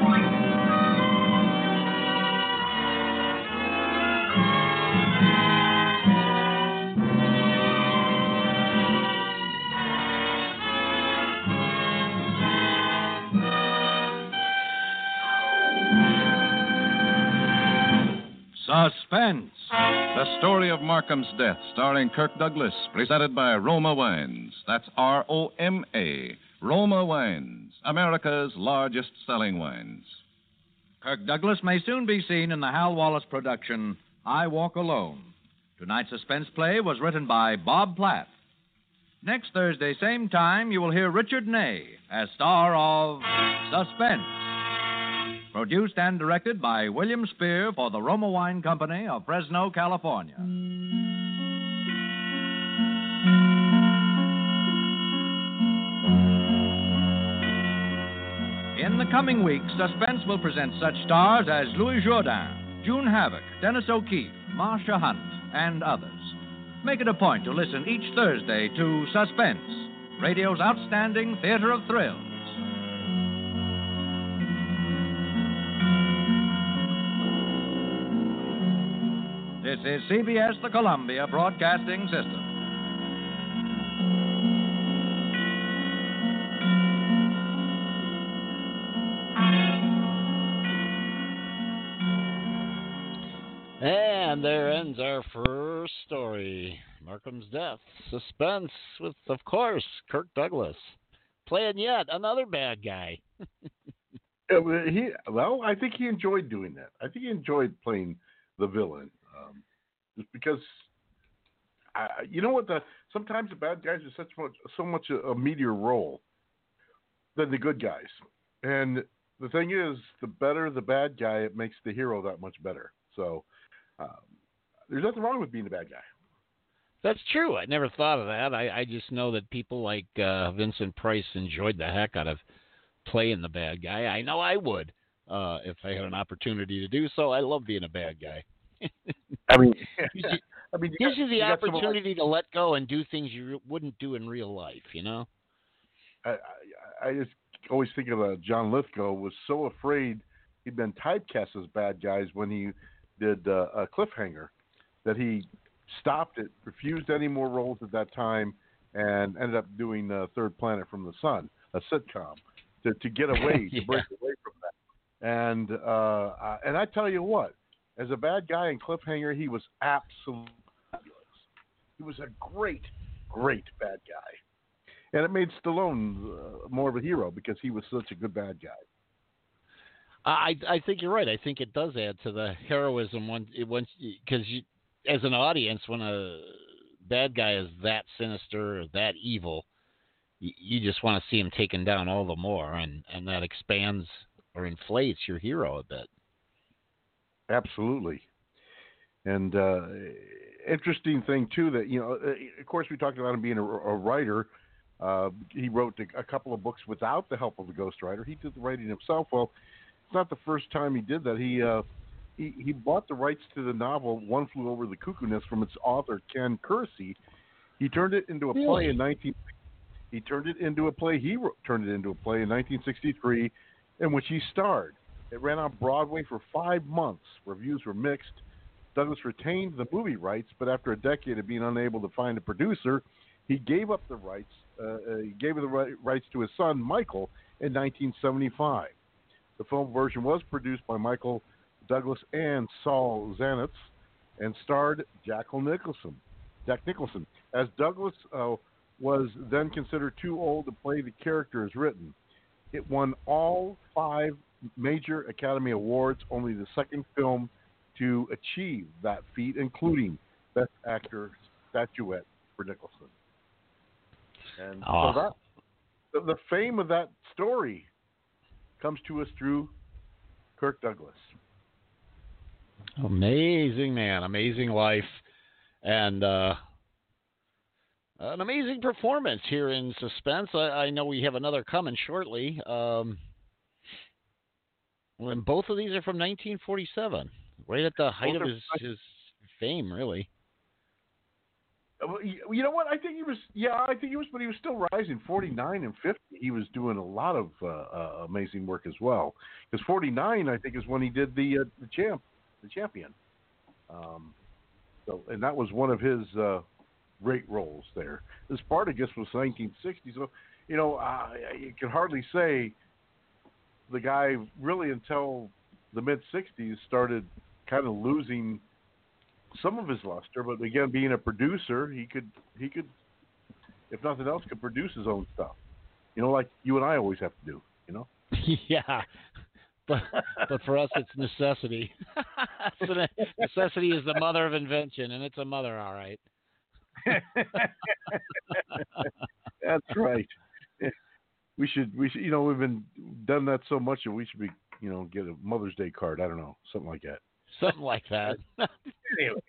Suspense. The story of Markham's death, starring Kirk Douglas, presented by Roma Wines. That's R O M A. Roma Wines, America's largest selling wines. Kirk Douglas may soon be seen in the Hal Wallace production, I Walk Alone. Tonight's suspense play was written by Bob Platt. Next Thursday, same time, you will hear Richard Ney as star of Suspense. Produced and directed by William Spear for the Roma Wine Company of Fresno, California. In the coming weeks, Suspense will present such stars as Louis Jourdain, June Havoc, Dennis O'Keefe, Marcia Hunt, and others. Make it a point to listen each Thursday to Suspense, radio's outstanding theater of thrills. This is C B S, the Columbia Broadcasting System. And there ends our first story, Markham's death. Suspense with, of course, Kirk Douglas. Playing yet another bad guy. Yeah, well, he, well, I think he enjoyed doing that. I think he enjoyed playing the villain. Um, just because, I, you know what, the sometimes the bad guys are such much, so much a, a meatier role than the good guys. And the thing is, the better the bad guy, it makes the hero that much better. So um, there's nothing wrong with being a bad guy. That's true. I never thought of that. I, I just know that people like uh, Vincent Price enjoyed the heck out of playing the bad guy. I know I would uh, if I had an opportunity to do so. I love being a bad guy. I mean, gives yeah. you, I mean, you gives got, you the you opportunity to let go and do things you re- wouldn't do in real life, you know? I, I, I just always think of uh, John Lithgow was so afraid he'd been typecast as bad guys when he did uh, a Cliffhanger that he stopped it, refused any more roles at that time, and ended up doing uh, Third Planet from the Sun, a sitcom, to, to get away, yeah. to break away from that. And uh, and I tell you what, As a bad guy in Cliffhanger, he was absolutely fabulous. He was a great, great bad guy. And it made Stallone uh, more of a hero because he was such a good bad guy. I I think you're right. I think it does add to the heroism once once because you, as an audience, when a bad guy is that sinister or that evil, you, you just want to see him taken down all the more, and, and that expands or inflates your hero a bit. Absolutely. And uh, interesting thing too that you know, of course, we talked about him being a, a writer. Uh, he wrote a, a couple of books without the help of the ghostwriter. He did the writing himself. Well, it's not the first time he did that. He uh, he, he bought the rights to the novel One Flew Over the Cuckoo Nest from its author Ken Kersey. He turned it into a play really? in nineteen. He turned it into a play. He wrote, turned it into a play in nineteen sixty-three, in which he starred. It ran on Broadway for five months. Reviews were mixed. Douglas retained the movie rights, but after a decade of being unable to find a producer, he gave up the rights. Uh, he gave the right, rights to his son Michael in nineteen seventy-five. The film version was produced by Michael Douglas and Saul Zaentz and starred Jack Nicholson. Jack Nicholson, as Douglas uh, was then considered too old to play the character as written. It won all five major Academy Awards, only the second film to achieve that feat, including Best Actor statuette for Nicholson. And oh. so that the, the fame of that story comes to us through Kirk Douglas. Amazing man, amazing life, and uh, an amazing performance here in Suspense. I, I know we have another coming shortly. Um, and both of these are from nineteen forty-seven, right at the height Both of are- his, his fame, really. Well, you know what? I think he was. Yeah, I think he was, but he was still rising. forty-nine and fifty, he was doing a lot of uh, uh, amazing work as well. Because forty-nine, I think, is when he did the uh, the champ, the champion. Um, so, and that was one of his uh, great roles there. This Spartacus was nineteen sixty, so you know uh, you can hardly say the guy really until the mid sixties started kind of losing some of his luster, but again, being a producer, he could, he could, if nothing else, could produce his own stuff. You know, like you and I always have to do. You know. Yeah, but but for us, it's necessity. So that necessity is the mother of invention, and it's a mother, all right. That's right. We should, we should, you know, we've been done that so much that we should be, you know, get a Mother's Day card. I don't know, something like that. Something like that. Anyway.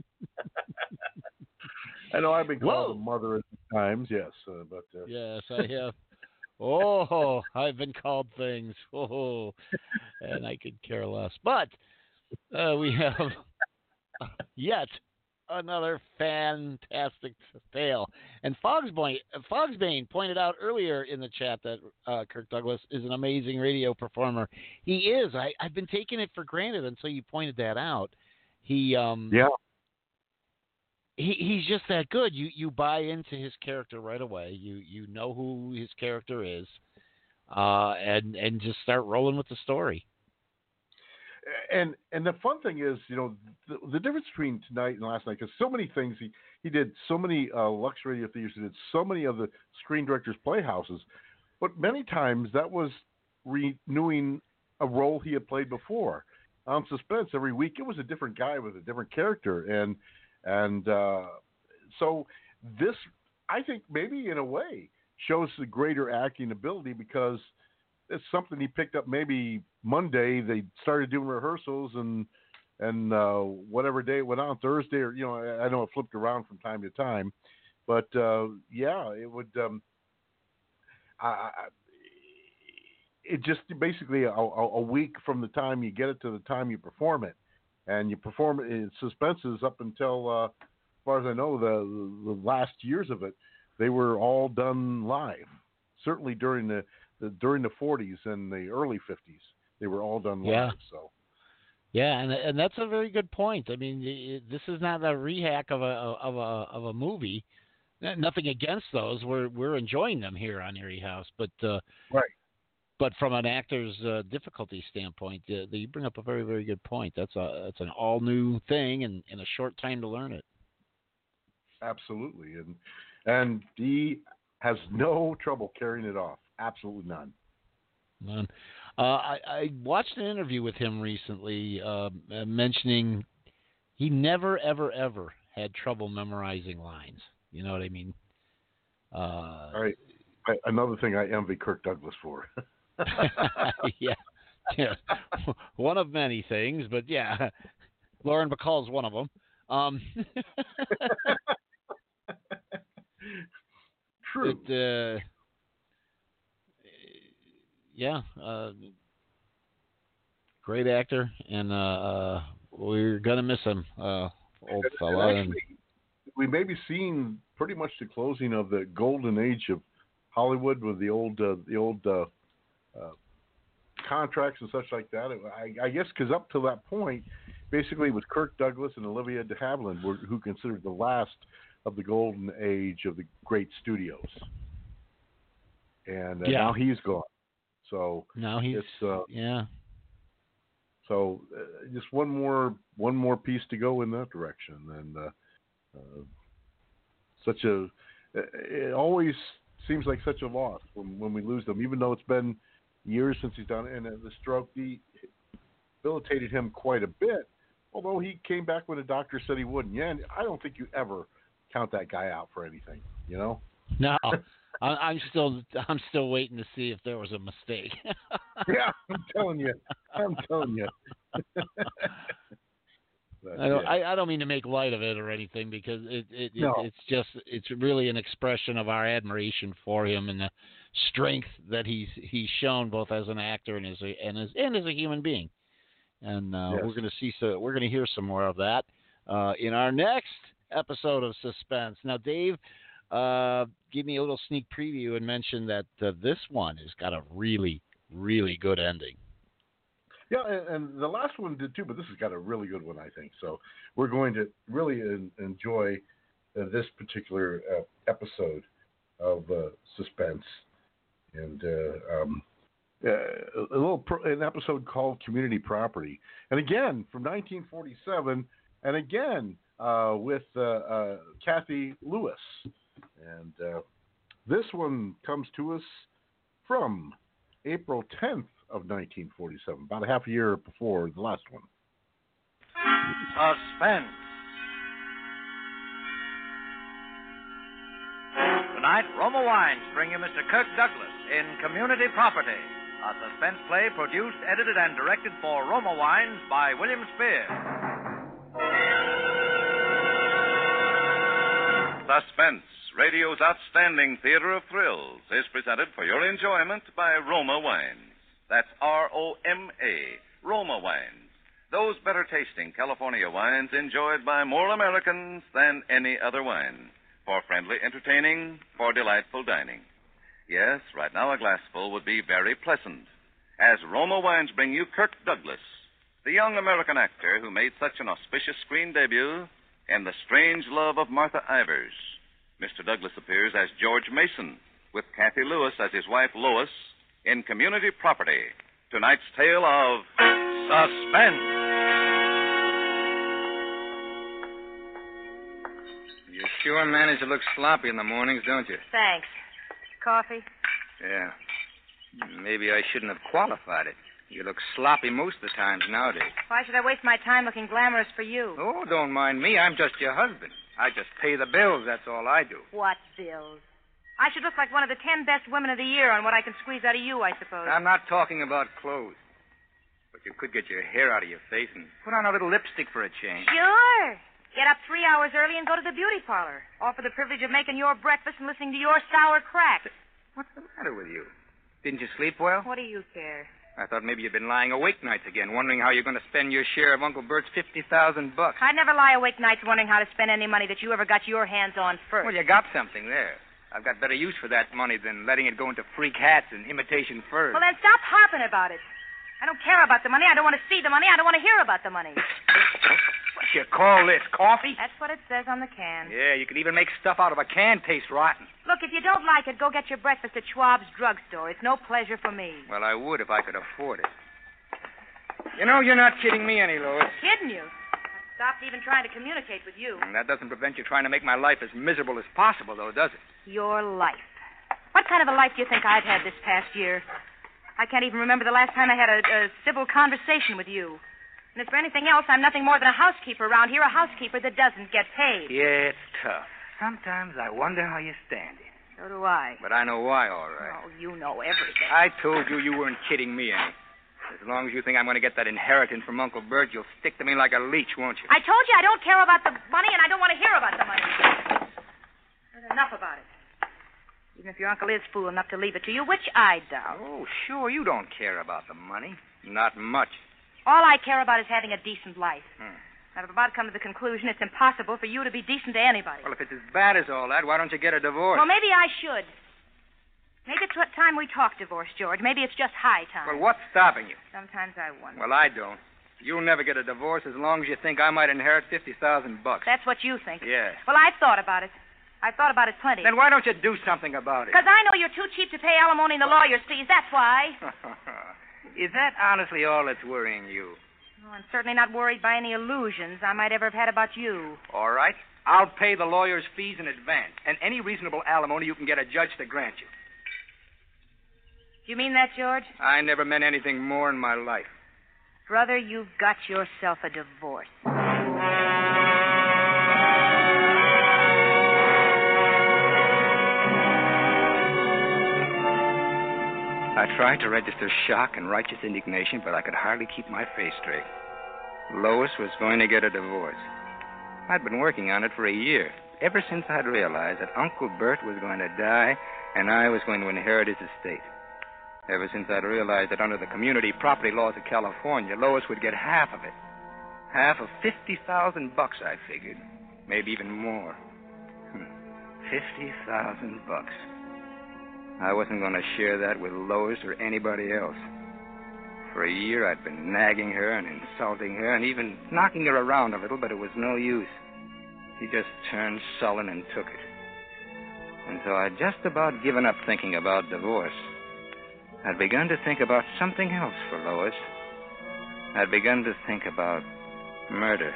I know I've been called Whoa. a mother at times, yes, uh, but uh, Yes, I have. Oh, I've been called things. Oh, and I could care less. But uh, we have yet another fantastic tale. And Fogsbane, Fogsbane pointed out earlier in the chat that uh, Kirk Douglas is an amazing radio performer. He is. I, I've been taking it for granted until you pointed that out. He, um, yeah. He, he's just that good. You you buy into his character right away. You you know who his character is, uh, and and just start rolling with the story. And and the fun thing is, you know, the, the difference between tonight and last night, because so many things he he did, so many uh, Lux Radio Theaters, he did so many of the Screen Directors Playhouses, but many times that was renewing a role he had played before. On Suspense, every week it was a different guy with a different character, and and uh, so this, I think, maybe in a way shows the greater acting ability because it's something he picked up maybe Monday. They started doing rehearsals and and uh, whatever day it went on, Thursday, or you know, I, I know it flipped around from time to time, but uh, yeah, it would. Um, I, I, it just basically a, a week from the time you get it to the time you perform it, and you perform it in Suspenses up until, uh, as far as I know, the the last years of it, they were all done live. Certainly during the, the during the forties and the early fifties, they were all done live. Yeah. So. Yeah, and and that's a very good point. I mean, it, this is not a rehack of a of a of a movie. Nothing against those. We're we're enjoying them here on Erie House, but uh, right. but from an actor's uh, difficulty standpoint, uh, you bring up a very, very good point. That's a that's an all new thing, and in a short time to learn it. Absolutely, and and he has no trouble carrying it off. Absolutely none. None. Uh, I, I watched an interview with him recently, uh, mentioning he never, ever, ever had trouble memorizing lines. You know what I mean? Uh, All right. I, another thing I envy Kirk Douglas for. yeah, yeah, one of many things, but yeah, Lauren Bacall is one of them. Um, True. It, uh, yeah, uh, great actor, and uh, uh, we're gonna miss him, uh, old and, fella. And actually, we may be seeing pretty much the closing of the golden age of Hollywood with the old, uh, the old uh, uh, contracts and such like that. I, I guess because up to that point, basically, it was Kirk Douglas and Olivia de Havilland were, who considered the last of the golden age of the great studios, and uh, yeah. now he's gone. So now he's it's, uh, yeah. So uh, just one more one more piece to go in that direction, and uh, uh, such a it always seems like such a loss when when we lose them, even though it's been years since he's done it, and uh, the stroke debilitated him quite a bit. Although he came back when the doctor said he wouldn't. Yeah, and I don't think you ever count that guy out for anything, you know? No, I'm still I'm still waiting to see if there was a mistake. Yeah, I'm telling you, I'm telling you. But, I don't yeah. I, I don't mean to make light of it or anything, because it, it, no. it it's just it's really an expression of our admiration for him and the strength that he's he's shown both as an actor and as a and as and as a human being. And uh, Yes. we're going to see so we're going to hear some more of that uh, in our next episode of Suspense. Now, Dave, uh, give me a little sneak preview and mention that uh, this one has got a really, really good ending. Yeah, and, and the last one did too, but this has got a really good one, I think. So we're going to really en- enjoy uh, this particular uh, episode of uh, Suspense, and uh, um, uh, a little pro- an episode called Community Property, and again from nineteen forty-seven, and again uh, with uh, uh, Kathy Lewis, and uh, this one comes to us from April tenth of nineteen forty-seven, about a half a year before the last one. Suspense. Tonight, Roma Wines bring you Mister Kirk Douglas in Community Property, a suspense play produced, edited, and directed for Roma Wines by William Spear. Suspense, radio's outstanding theater of thrills, is presented for your enjoyment by Roma Wines. That's R O M A, Roma Wines. Those better-tasting California wines enjoyed by more Americans than any other wine. For friendly entertaining, for delightful dining. Yes, right now a glassful would be very pleasant. As Roma Wines bring you Kirk Douglas, the young American actor who made such an auspicious screen debut in The Strange Love of Martha Ivers. Mister Douglas appears as George Mason, with Kathy Lewis as his wife Lois, in Community Property, tonight's tale of Suspense. You sure manage to look sloppy in the mornings, don't you? Thanks. Coffee? Yeah. Maybe I shouldn't have qualified it. You look sloppy most of the times nowadays. Why should I waste my time looking glamorous for you? Oh, don't mind me. I'm just your husband. I just pay the bills. That's all I do. What bills? I should look like one of the ten best women of the year on what I can squeeze out of you, I suppose. I'm not talking about clothes. But you could get your hair out of your face and put on a little lipstick for a change. Sure. Get up three hours early and go to the beauty parlor. Offer the privilege of making your breakfast and listening to your sour cracks. What's the matter with you? Didn't you sleep well? What do you care? I thought maybe you'd been lying awake nights again, wondering how you're going to spend your share of Uncle Bert's fifty thousand bucks. I'd never lie awake nights wondering how to spend any money that you ever got your hands on first. Well, you got something there. I've got better use for that money than letting it go into freak hats and imitation furs. Well, then stop harping about it. I don't care about the money. I don't want to see the money. I don't want to hear about the money. What, you call this? Coffee? That's what it says on the can. Yeah, you could even make stuff out of a can taste rotten. Look, if you don't like it, go get your breakfast at Schwab's drugstore. It's no pleasure for me. Well, I would if I could afford it. You know, you're not kidding me any, Lois. Kidding you? I've stopped even trying to communicate with you. And that doesn't prevent you trying to make my life as miserable as possible, though, does it? Your life. What kind of a life do you think I've had this past year? I can't even remember the last time I had a, a civil conversation with you. And if for anything else, I'm nothing more than a housekeeper around here, a housekeeper that doesn't get paid. Yeah, it's tough. Sometimes I wonder how you stand it. So do I. But I know why, all right. Oh, you know everything. I told you you weren't kidding me any. As long as you think I'm going to get that inheritance from Uncle Bert, you'll stick to me like a leech, won't you? I told you I don't care about the money, and I don't want to hear about the money. There's enough about it. Even if your uncle is fool enough to leave it to you, which I doubt. Oh, sure, you don't care about the money. Not much. All I care about is having a decent life. Hmm. I've about come to the conclusion it's impossible for you to be decent to anybody. Well, if it's as bad as all that, why don't you get a divorce? Well, maybe I should. Maybe it's what time we talk divorce, George. Maybe it's just high time. Well, what's stopping you? Sometimes I wonder. Well, I don't. You'll never get a divorce as long as you think I might inherit fifty thousand bucks. That's what you think. Yeah. Well, I've thought about it. I've thought about it plenty. Then why don't you do something about it? Because I know you're too cheap to pay alimony and the lawyer's fees. That's why. Is that honestly all that's worrying you? Well, I'm certainly not worried by any illusions I might ever have had about you. All right. I'll pay the lawyer's fees in advance, and any reasonable alimony you can get a judge to grant you. Do you mean that, George? I never meant anything more in my life. Brother, you've got yourself a divorce. I tried to register shock and righteous indignation, but I could hardly keep my face straight. Lois was going to get a divorce. I'd been working on it for a year, ever since I'd realized that Uncle Bert was going to die and I was going to inherit his estate. Ever since I'd realized that under the community property laws of California, Lois would get half of it. Half of fifty thousand bucks, I figured. Maybe even more. Fifty thousand bucks. I wasn't going to share that with Lois or anybody else. For a year, I'd been nagging her and insulting her and even knocking her around a little, but it was no use. She just turned sullen and took it. And so I'd just about given up thinking about divorce. I'd begun to think about something else for Lois. I'd begun to think about murder.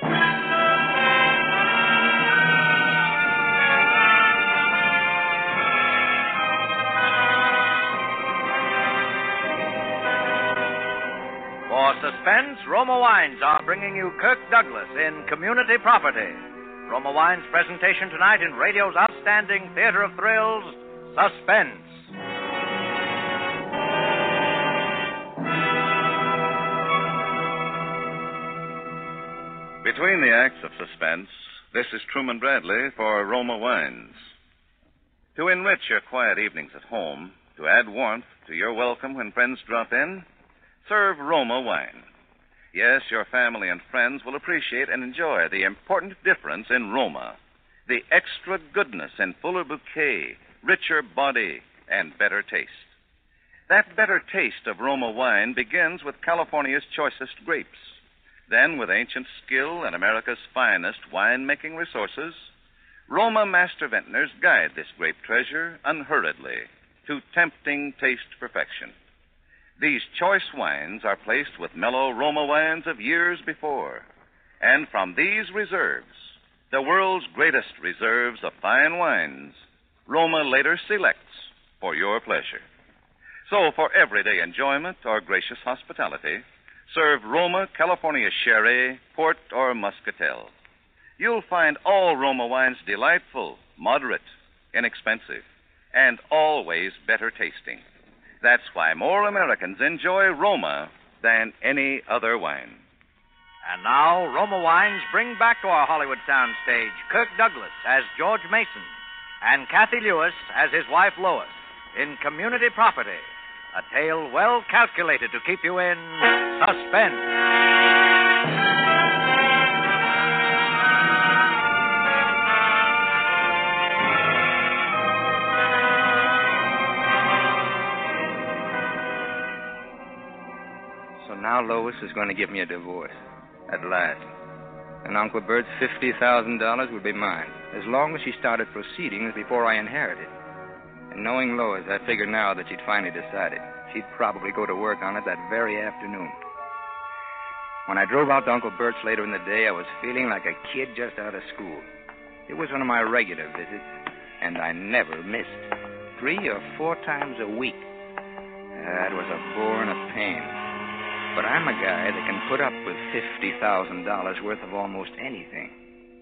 For suspense, Roma Wines are bringing you Kirk Douglas in Community Property. Roma Wines' presentation tonight in radio's outstanding theater of thrills, Suspense. Between the acts of suspense, this is Truman Bradley for Roma Wines. To enrich your quiet evenings at home, to add warmth to your welcome when friends drop in, serve Roma wine. Yes, your family and friends will appreciate and enjoy the important difference in Roma, the extra goodness and fuller bouquet, richer body, and better taste. That better taste of Roma wine begins with California's choicest grapes. Then, with ancient skill and America's finest wine-making resources, Roma master vintners guide this grape treasure unhurriedly to tempting taste perfection. These choice wines are placed with mellow Roma wines of years before. And from these reserves, the world's greatest reserves of fine wines, Roma later selects for your pleasure. So, for everyday enjoyment or gracious hospitality, serve Roma California Sherry, Port, or Muscatel. You'll find all Roma wines delightful, moderate, inexpensive, and always better tasting. That's why more Americans enjoy Roma than any other wine. And now, Roma Wines bring back to our Hollywood soundstage Kirk Douglas as George Mason and Kathy Lewis as his wife Lois in Community Property, a tale well calculated to keep you in suspense. So now Lois is going to give me a divorce. At last. and Uncle Bert's fifty thousand dollars would be mine, as long as she started proceedings before I inherited. And knowing Lois, I figured now that she'd finally decided. She'd probably go to work on it that very afternoon. When I drove out to Uncle Bert's later in the day, I was feeling like a kid just out of school. It was one of my regular visits, and I never missed. Three or four times a week. That was a bore and a pain. But I'm a guy that can put up with fifty thousand dollars worth of almost anything.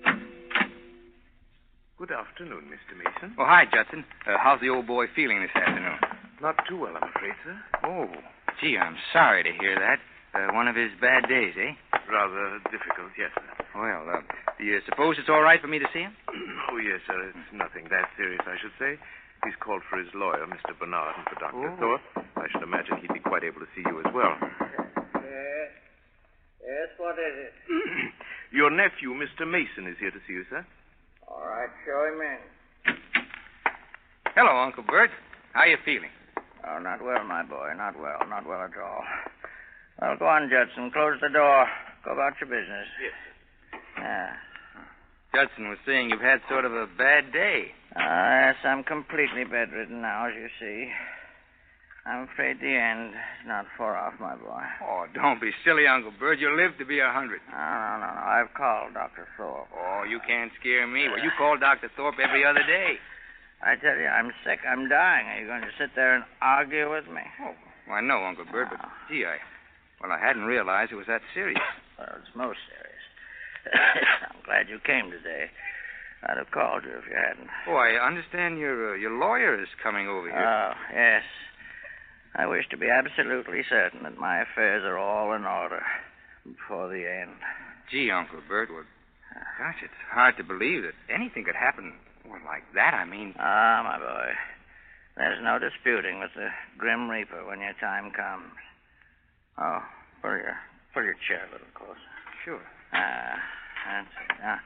Good afternoon, Mister Mason. Oh, hi, Judson. Uh, how's the old boy feeling this afternoon? Not too well, I'm afraid, sir. Oh, gee, I'm sorry to hear that. Uh, one of his bad days, eh? Rather difficult, yes, sir. Well, uh, do you suppose it's all right for me to see him? Oh, yes, sir. It's nothing that serious, I should say. He's called for his lawyer, Mister Bernard, and for Doctor Oh. Thorpe. I should imagine he'd be quite able to see you as well. Yes. Yes, what is it? Your nephew, Mister Mason, is here to see you, sir. All right, show him in. Hello, Uncle Bert. How you feeling? Oh, not well, my boy. Not well. Not well at all. Well, go on, Judson. Close the door. Go about your business. Yes, sir. Yeah. Judson was saying you've had sort of a bad day. Ah, yes, I'm completely bedridden now, as you see. I'm afraid the end is not far off, my boy. Oh, don't be silly, Uncle Bert. You'll live to be a hundred. No, no, no, no. I've called Doctor Thorpe. Oh, you can't scare me. Well, you call Doctor Thorpe every other day. I tell you, I'm sick. I'm dying. Are you going to sit there and argue with me? Oh, well, I know, Uncle Bert, but, gee, I... Well, I hadn't realized it was that serious. Well, it's most serious. I'm glad you came today. I'd have called you if you hadn't. Oh, I understand your uh, your lawyer is coming over here. Oh, yes. I wish to be absolutely certain that my affairs are all in order before the end. Gee, Uncle Bert, well, gosh, it's hard to believe that anything could happen well, like that. I mean... Ah, my boy. There's no disputing with the Grim Reaper when your time comes. Oh, pull your, pull your chair a little closer. Sure. Ah, that's it. Now,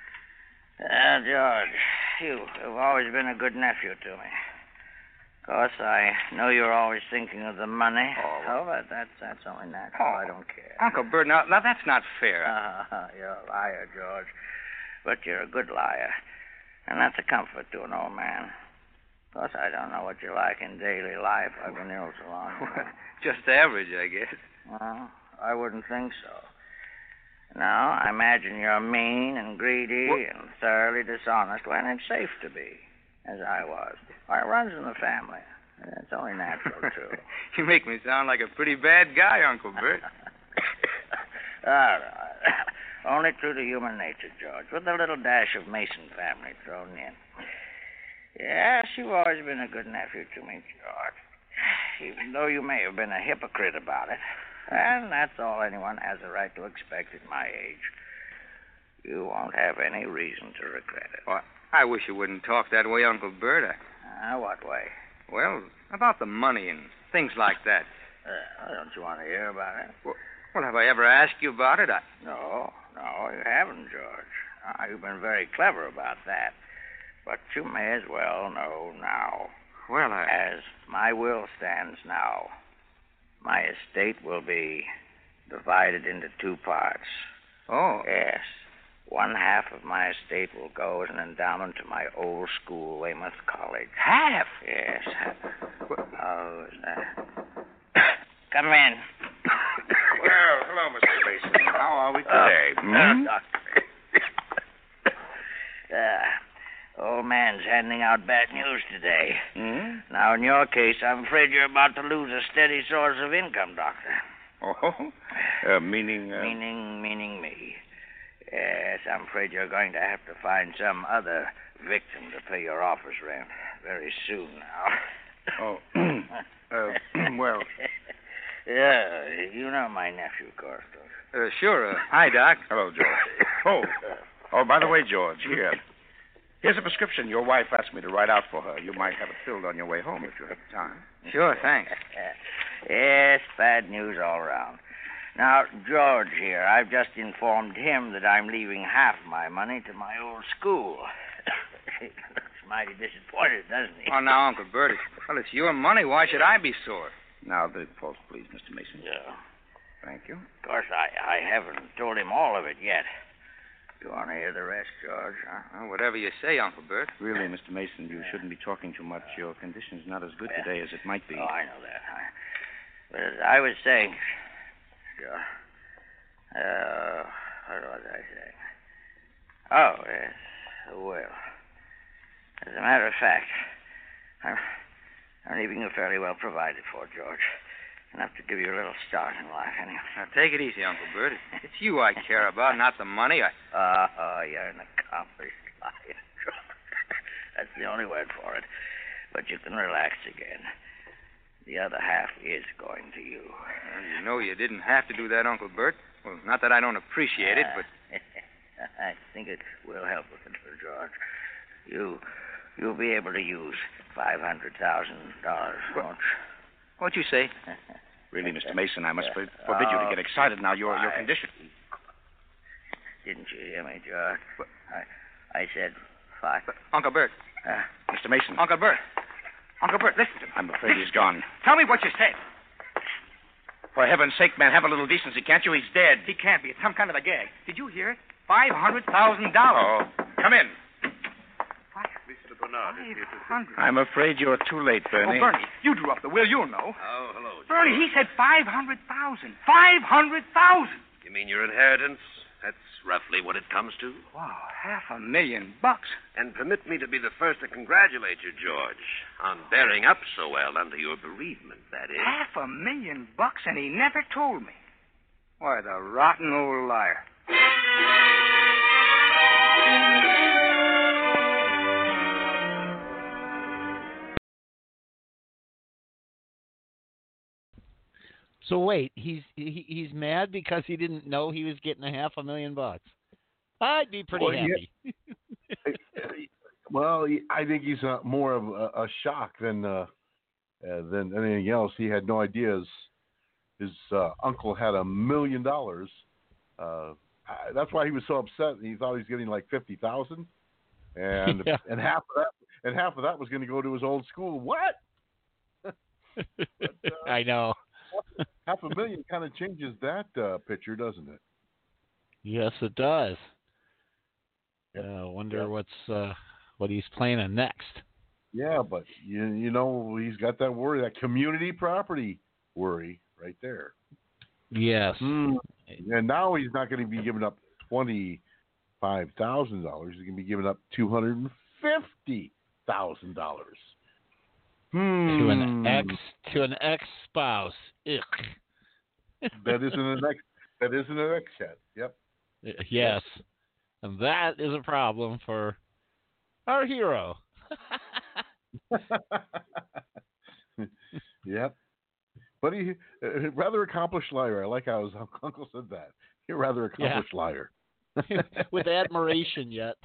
uh, George, you, you've always been a good nephew to me. Of course, I know you're always thinking of the money. Oh, well, oh but that's, that's only natural. Oh, I don't care. Uncle Bert, now, now that's not fair. Uh, you're a liar, George. But you're a good liar. And that's a comfort to an old man. Of course, I don't know what you're like in daily life. I've been ill so long. Just average, I guess. Well, I wouldn't think so. No, I imagine you're mean and greedy what? and thoroughly dishonest when it's safe to be, as I was. Well, it runs in the family. It's only natural, too. You make me sound like a pretty bad guy, Uncle Bert. All right. Only true to human nature, George, with a little dash of Mason family thrown in. Yes, you've always been a good nephew to me, George. Even though you may have been a hypocrite about it. And that's all anyone has a right to expect at my age. You won't have any reason to regret it. Well, I wish you wouldn't talk that way, Uncle Bert. Uh, what way? Well, about the money and things like that. Uh, don't you want to hear about it? Well, well, have I ever asked you about it? I... No, no, you haven't, George. Uh, you've been very clever about that. But you may as well know now. Well, I... As my will stands now, my estate will be divided into two parts. Oh. Yes. One half of my estate will go as an endowment to my old school, Weymouth College. Half? Yes, half. Oh, is that... Come in. Well, hello, Mister Mason. How are we today? Uh, hmm? uh, uh, old man's handing out bad news today. Hmm? Now, in your case, I'm afraid you're about to lose a steady source of income, Doctor. Oh, uh, meaning... Uh... Meaning, meaning me. Yes, I'm afraid you're going to have to find some other victim to pay your office rent very soon now. Oh, uh, well... Yeah, you know my nephew, of course. Uh, sure. Uh, hi, Doc. Hello, George. Oh, oh, by the way, George, here. Here's a prescription your wife asked me to write out for her. You might have it filled on your way home if you have time. Sure, thanks. Yes, bad news all around. Now, George here, I've just informed him that I'm leaving half my money to my old school. He looks mighty disappointed, doesn't he? Oh, now, Uncle Bert, well, it's your money. Why should I be sore? Now, the post, please, Mister Mason. Yeah. Thank you. Of course, I, I haven't told him all of it yet. You want to hear the rest, George, huh? Well, whatever you say, Uncle Bert. Really, Mister Mason, you shouldn't be talking too much. Your condition's not as good Well, today as it might be. Oh, I know that. I, but as I was saying, George, uh, what was I saying? Oh, yes, the will. As a matter of fact, I'm, I'm leaving you fairly well provided for, George. Enough to give you a little start in life, anyway. Now, take it easy, Uncle Bert. It's you I care about, not the money. I... Uh, oh, you're an accomplished liar. That's the only word for it. But you can relax again. The other half is going to you. Well, you know you didn't have to do that, Uncle Bert. Well, not that I don't appreciate it, Uh, but... I think it will help a little, George. You, you'll be able to use five hundred thousand dollars, won't you? What'd you say? Really, Mister Mason, I must for- forbid you to get excited now. Your your condition. Didn't you hear me, George? I, I said five. Uncle Bert. Uh, Mister Mason. Uncle Bert. Uncle Bert, listen to me. I'm afraid he's gone. Tell me what you said. For heaven's sake, man, have a little decency, can't you? He's dead. He can't be. It's some kind of a gag. Did you hear it? Five hundred thousand dollars. Oh, come in. Mister Bernard is here to see. I'm afraid you're too late, Bernie. Oh, Bernie, you drew up the will. You'll know. Oh, hello, George. Bernie, he said five hundred thousand. Five hundred thousand. You mean your inheritance? That's roughly what it comes to. Wow, half a million bucks. And permit me to be the first to congratulate you, George, on bearing up so well under your bereavement, that is. Half a million bucks, and he never told me. Why, the rotten old liar. So wait, he's he, he's mad because he didn't know he was getting a half a million bucks. I'd be pretty Well, happy. Yeah. Well, he- I think he's uh, more of a, a shock than uh, uh, than anything else. He had no idea his, his uh, uncle had a million dollars. Uh, I- That's why he was so upset. He thought he was getting like fifty thousand, and Yeah. and half of that and half of that was going to go to his old school. What? I know. Half a million kind of changes that uh, picture, doesn't it? Yes, it does. Uh, wonder Yeah. what's uh, what he's planning next. Yeah, but you you know he's got that worry, that community property worry right there. Yes. Mm. And now he's not going to be giving up twenty five thousand dollars. He's going to be giving up two hundred and fifty thousand dollars. Hmm. To an ex to an ex spouse. Ugh. That isn't an ex. That isn't an ex yet. Yep. Yes. And that is a problem for our hero. Yep. But he, uh, rather accomplished liar. I like how his uncle said that. You're a rather accomplished Yeah. liar. With admiration yet.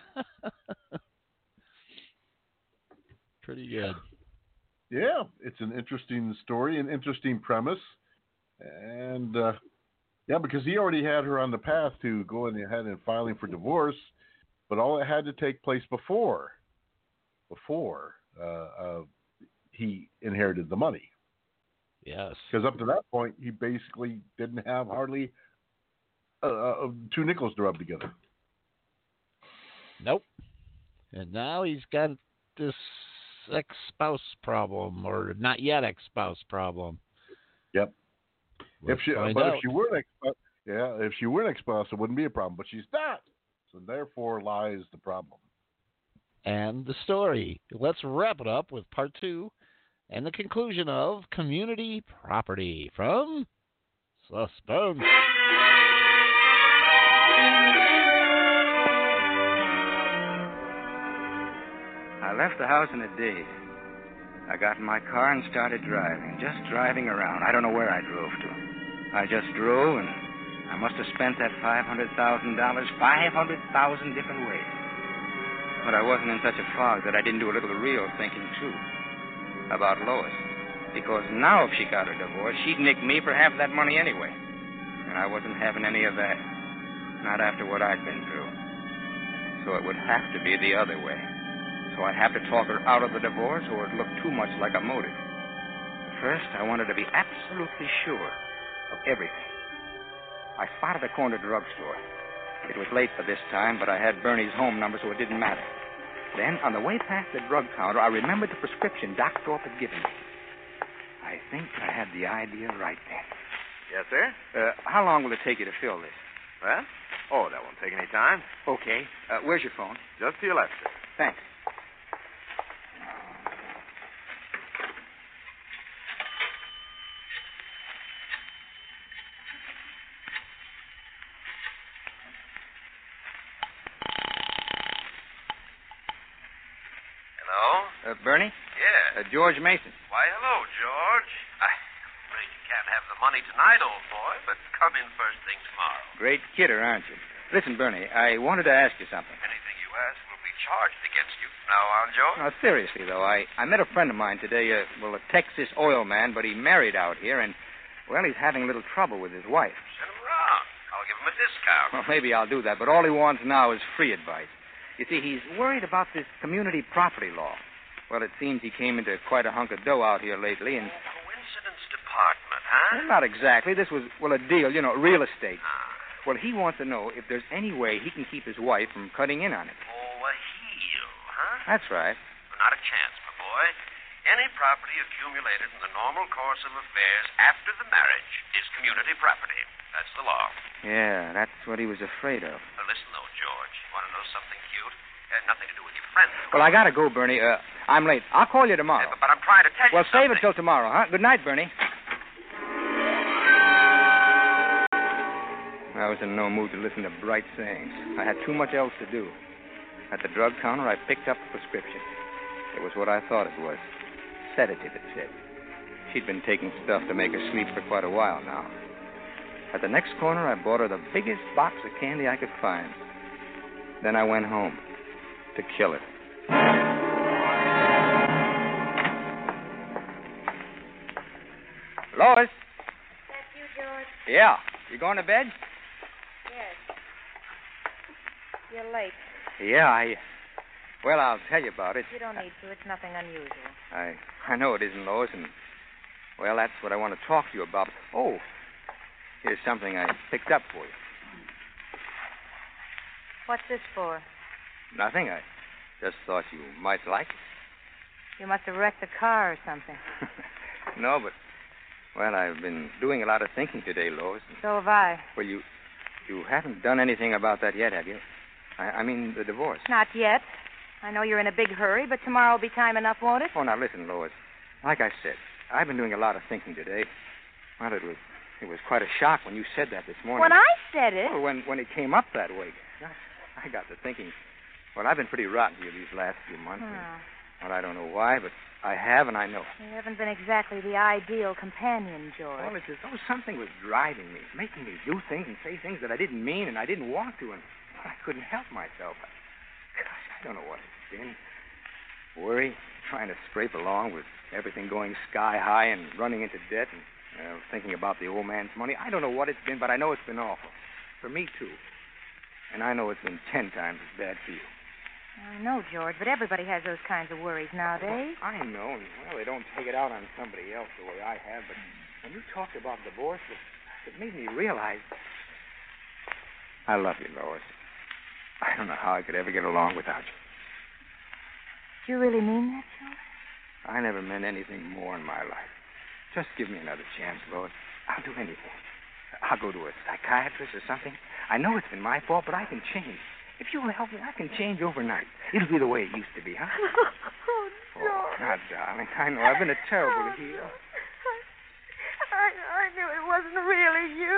Pretty good. Yeah, it's an interesting story, an interesting premise. And, uh, yeah, because he already had her on the path to going ahead and filing for divorce, but all it had to take place before, before uh, uh, he inherited the money. Yes. Because up to that point, he basically didn't have hardly uh, uh, two nickels to rub together. Nope. And now he's got this ex-spouse problem, or not yet ex-spouse problem. Yep. Let's if she, find but out. if she were an ex, yeah, if she were an ex-spouse, it wouldn't be a problem. But she's not, so therefore lies the problem. And the story. Let's wrap it up with part two and the conclusion of Community Property from Suspense. I left the house in a daze. I got in my car and started driving, just driving around. I don't know where I drove to. I just drove, and I must have spent that five hundred thousand dollars five hundred thousand different ways. But I wasn't in such a fog that I didn't do a little real thinking, too, about Lois. Because now if she got a divorce, she'd nick me for half that money anyway. And I wasn't having any of that. Not after what I'd been through. So it would have to be the other way. So I'd have to talk her out of the divorce, or it'd look too much like a motive. First, I wanted to be absolutely sure of everything. I spotted a corner drugstore. It was late for this time, but I had Bernie's home number, so it didn't matter. Then, on the way past the drug counter, I remembered the prescription Doc Thorpe had given me. I think I had the idea right then. Yes, sir? Uh, how long will it take you to fill this? Well? Oh, that won't take any time. Okay. Uh, where's your phone? Just to your left, sir. Thanks. Hello? Uh, Bernie? Yeah. Uh, George Mason. Why, hello, George. I'm afraid you can't have the money tonight, old boy, but come in first thing tomorrow. Great kidder, aren't you? Listen, Bernie, I wanted to ask you something. Anything you ask will be charged against you from now on, George. Now, seriously, though, I, I met a friend of mine today, uh, well, a Texas oil man, but he married out here, and, well, he's having a little trouble with his wife. Send him around. I'll give him a discount. Well, maybe I'll do that, but all he wants now is free advice. You see, he's worried about this community property law. Well, it seems he came into quite a hunk of dough out here lately, and... Coincidence department, huh? Well, not exactly. This was, well, a deal, you know, real estate. Ah. Well, he wants to know if there's any way he can keep his wife from cutting in on it. Oh, a heel, huh? That's right. Not a chance, my boy. Any property accumulated in the normal course of affairs after the marriage is community property. That's the law. Yeah, that's what he was afraid of. Now, listen, though, George. You want to know something cute? It had nothing to do with your friend. Well, I gotta go, Bernie. Uh, I'm late. I'll call you tomorrow. Yeah, but, but I'm trying to tell well, you something. Well, save it till tomorrow, huh? Good night, Bernie. I was in no mood to listen to bright sayings. I had too much else to do. At the drug counter, I picked up the prescription. It was what I thought it was. Sedative, it said. She'd been taking stuff to make her sleep for quite a while now. At the next corner, I bought her the biggest box of candy I could find. Then I went home to kill it. Lois? That's you, George? Yeah. You going to bed? Yes. You're late. Yeah, I... Well, I'll tell you about it. You don't need to. It's nothing unusual. I I know it isn't, Lois, and... Well, that's what I want to talk to you about. Oh, here's something I picked up for you. What's this for? Nothing. I just thought you might like it. You must have wrecked the car or something. No, but... Well, I've been doing a lot of thinking today, Lois. So have I. Well, you... You haven't done anything about that yet, have you? I, I mean, the divorce. Not yet. I know you're in a big hurry, but tomorrow will be time enough, won't it? Oh, now listen, Lois. Like I said, I've been doing a lot of thinking today. Well, it was it was quite a shock when you said that this morning. When I said it? Well, when, when it came up that way. I got to thinking, well, I've been pretty rotten to you these last few months. Hmm. And, well, I don't know why, but I have, and I know. You haven't been exactly the ideal companion, George. Well, it's as though something was driving me, making me do things and say things that I didn't mean and I didn't want to, and I couldn't help myself. Gosh, I don't know what it's been. Worry, trying to scrape along with everything going sky high and running into debt and uh, thinking about the old man's money. I don't know what it's been, but I know it's been awful. For me, too. And I know it's been ten times as bad for you. I know, George, but everybody has those kinds of worries nowadays. Well, I know, and, well, they don't take it out on somebody else the way I have, but when you talked about divorce, it, it made me realize I love you, Lois. I don't know how I could ever get along without you. Do you really mean that, George? I never meant anything more in my life. Just give me another chance, Lois. I'll do anything. I'll go to a psychiatrist or something. I know it's been my fault, but I can change. If you'll help me, I can change overnight. It'll be the way it used to be, huh? Oh, George. Oh, now, darling, I know I've been a terrible oh, heel. I, I knew it wasn't really you.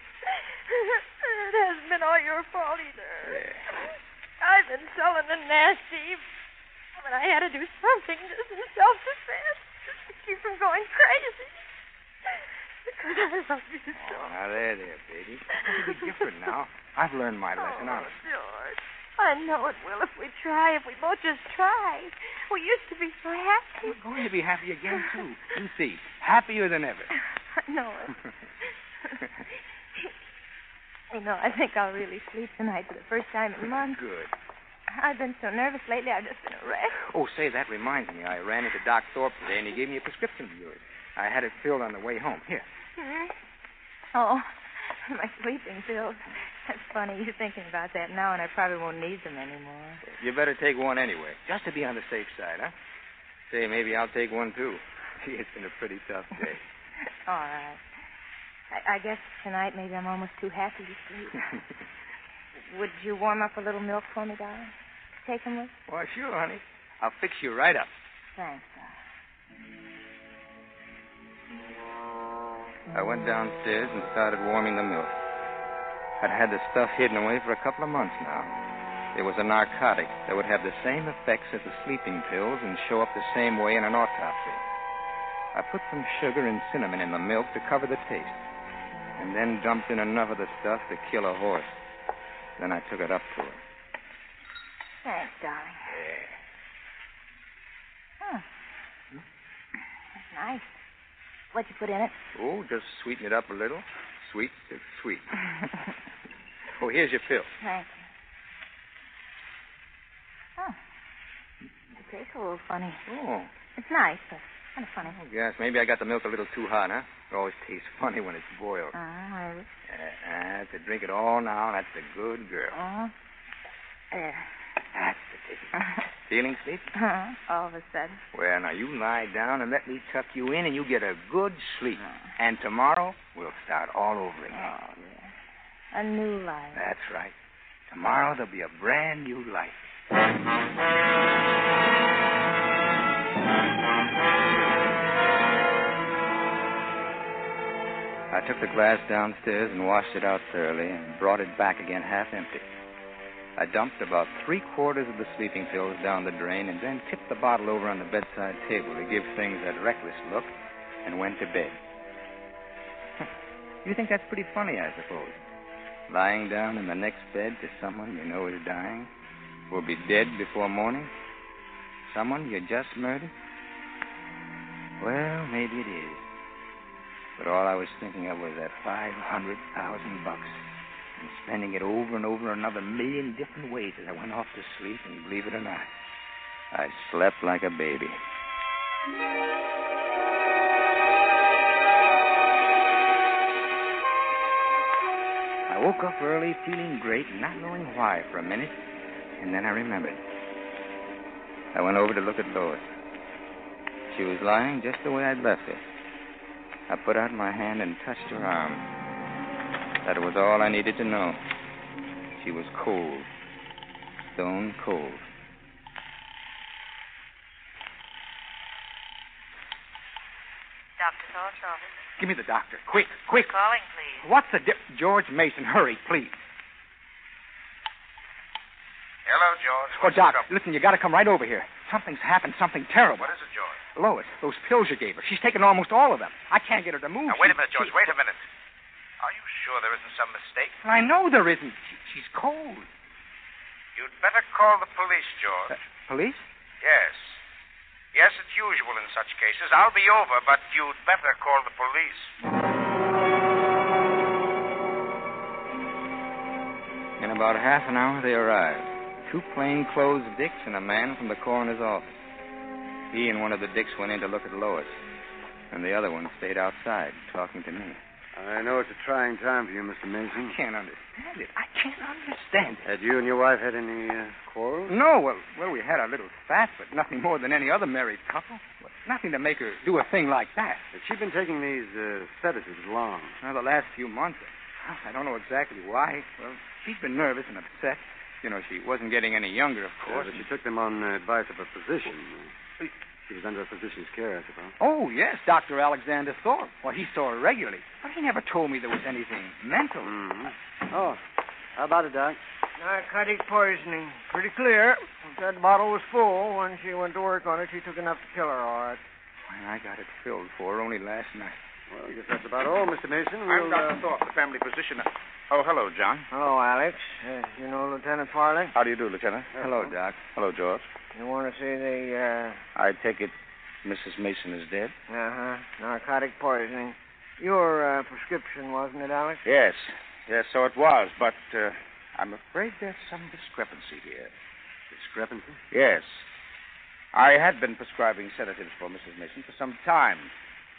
It hasn't been all your fault either. Yeah. I've been sullen and nasty, but I had to do something just in self-defense to keep from going crazy. Because I love you so. Oh, now, there, there, baby. It'll be different now. I've learned my lesson, oh, honestly. George, I know it will if we try, if we both just try. We used to be so happy. We're going to be happy again, too. You see, happier than ever. I know it. You know, I think I'll really sleep tonight for the first time in months. Good. I've been so nervous lately, I've just been a wreck. Oh, say, that reminds me. I ran into Doc Thorpe today, and he gave me a prescription of yours. I had it filled on the way home. Here. Hmm? Oh, my sleeping pills. That's funny. You're thinking about that now, and I probably won't need them anymore. You better take one anyway, just to be on the safe side, huh? Say, maybe I'll take one, too. Gee, it's been a pretty tough day. All right. I, I guess tonight maybe I'm almost too happy to sleep. Would you warm up a little milk for me, darling? Take them with? Why, sure, honey. I'll fix you right up. Thanks, darling. I went downstairs and started warming the milk. I'd had the stuff hidden away for a couple of months now. It was a narcotic that would have the same effects as the sleeping pills and show up the same way in an autopsy. I put some sugar and cinnamon in the milk to cover the taste, and then dumped in enough of the stuff to kill a horse. Then I took it up to her. Thanks, darling. Yeah. Huh. That's nice. What'd you put in it? Oh, just sweeten it up a little. Sweet, it's sweet. Oh, here's your pill. Thank you. Oh. It tastes a little funny. Oh. It's nice, but kind of funny. Oh, yes, maybe I got the milk a little too hot, huh? It always tastes funny when it's boiled. Uh, maybe. Uh, uh, to drink it all now, that's a good girl. Uh, there. That's the ticket. Feeling sleepy? Uh, all of a sudden. Well, now you lie down and let me tuck you in, and you get a good sleep. Uh, and tomorrow, we'll start all over again. Oh, yeah. A new life. That's right. Tomorrow, there'll be a brand new life. I took the glass downstairs and washed it out thoroughly and brought it back again half empty. I dumped about three quarters of the sleeping pills down the drain and then tipped the bottle over on the bedside table to give things that reckless look and went to bed. You think that's pretty funny, I suppose? Lying down in the next bed to someone you know is dying, will be dead before morning? Someone you just murdered? Well, maybe it is. But all I was thinking of was that five hundred thousand bucks. And spending it over and over another million different ways as I went off to sleep, and believe it or not, I slept like a baby. I woke up early, feeling great, not knowing why for a minute, and then I remembered. I went over to look at Lois. She was lying just the way I'd left her. I put out my hand and touched her arm. That was all I needed to know. She was cold. Stone cold. Doctor Thorpe's office. Give me the doctor. Quick, quick. Calling, please. What's the dip? George Mason, hurry, please. Hello, George. Oh, Doc, listen, you got to come right over here. Something's happened, something terrible. What is it, George? Lois, those pills you gave her. She's taken almost all of them. I can't get her to move. Now, wait a She- minute, George. she- Wait a minute. Are you sure there isn't some mistake? I know there isn't. She, she's cold. You'd better call the police, George. Uh, police? Yes. Yes, it's usual in such cases. I'll be over, but you'd better call the police. In about half an hour, they arrived. Two plainclothes dicks and a man from the coroner's office. He and one of the dicks went in to look at Lois, and the other one stayed outside talking to me. I know it's a trying time for you, Mister Mason. I can't understand it. I can't understand it. Had you and your wife had any uh, quarrels? No, well, well, we had our little spat, but nothing more than any other married couple. Well, nothing to make her do a thing like that. Has she been taking these uh, sedatives long? Well, the last few months. I don't know exactly why. Well, she's been nervous and upset. You know, she wasn't getting any younger, of course. Yeah, but she took them on uh, advice of a physician. She was under a physician's care, I suppose. Oh, yes, Doctor Alexander Thorpe. Well, he saw her regularly. But he never told me there was anything mental. Mm-hmm. Oh, how about it, Doc? Narcotic poisoning. Pretty clear. If that bottle was full, when she went to work on it, she took enough to kill her, all right. Well, I got it filled for her only last night. Well, I guess that's about all, Mister Mason. I'm We'll, Doctor uh... Thorpe, the family physician. Oh, hello, John. Hello, Alex. Uh, you know Lieutenant Farley? How do you do, Lieutenant? Hello, Doc. Hello, George. You want to see the, I take it Missus Mason is dead? uh... Uh-huh. Narcotic poisoning. Your uh, prescription, wasn't it, Alex? Yes. Yes, so it was, but uh, I'm afraid there's some discrepancy here. Discrepancy? Yes. I had been prescribing sedatives for Missus Mason for some time.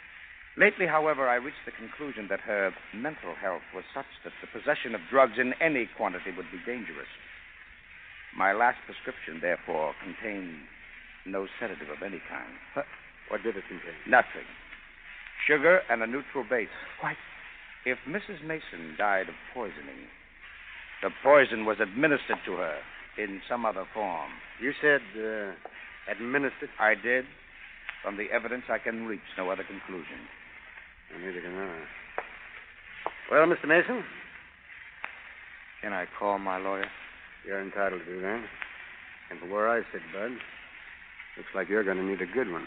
Lately, however, I reached the conclusion that her mental health was such that the possession of drugs in any quantity would be dangerous. My last prescription, therefore, contained no sedative of any kind. What, what did it contain? Nothing. Sugar and a neutral base. Quite. If Missus Mason died of poisoning, the poison was administered to her in some other form. You said uh, administered? I did. From the evidence, I can reach no other conclusion. Neither can I. Well, Mister Mason? Can I call my lawyer? You're entitled to that. And from where I sit, Bud, looks like you're going to need a good one.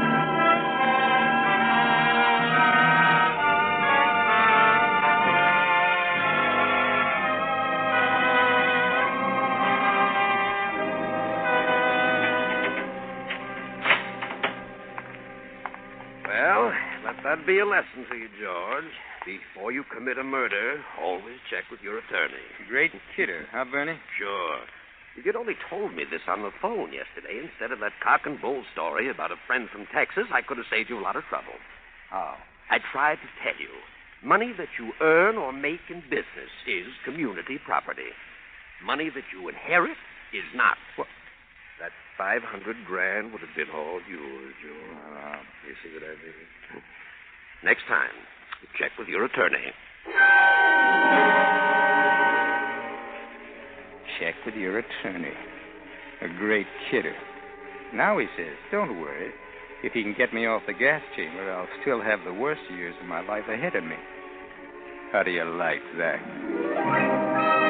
Well, let that be a lesson to you, George. Before you commit a murder, always check with your attorney. Great kidder, huh, Bernie? Sure. If you'd only told me this on the phone yesterday instead of that cock and bull story about a friend from Texas, I could have saved you a lot of trouble. How? I tried to tell you. Money that you earn or make in business is community property. Money that you inherit is not. What? That five hundred grand would have been all yours, George. Uh, you see what I mean? Next time, check with your attorney. Check with your attorney. A great kidder. Now he says, don't worry. If he can get me off the gas chamber, I'll still have the worst years of my life ahead of me. How do you like that?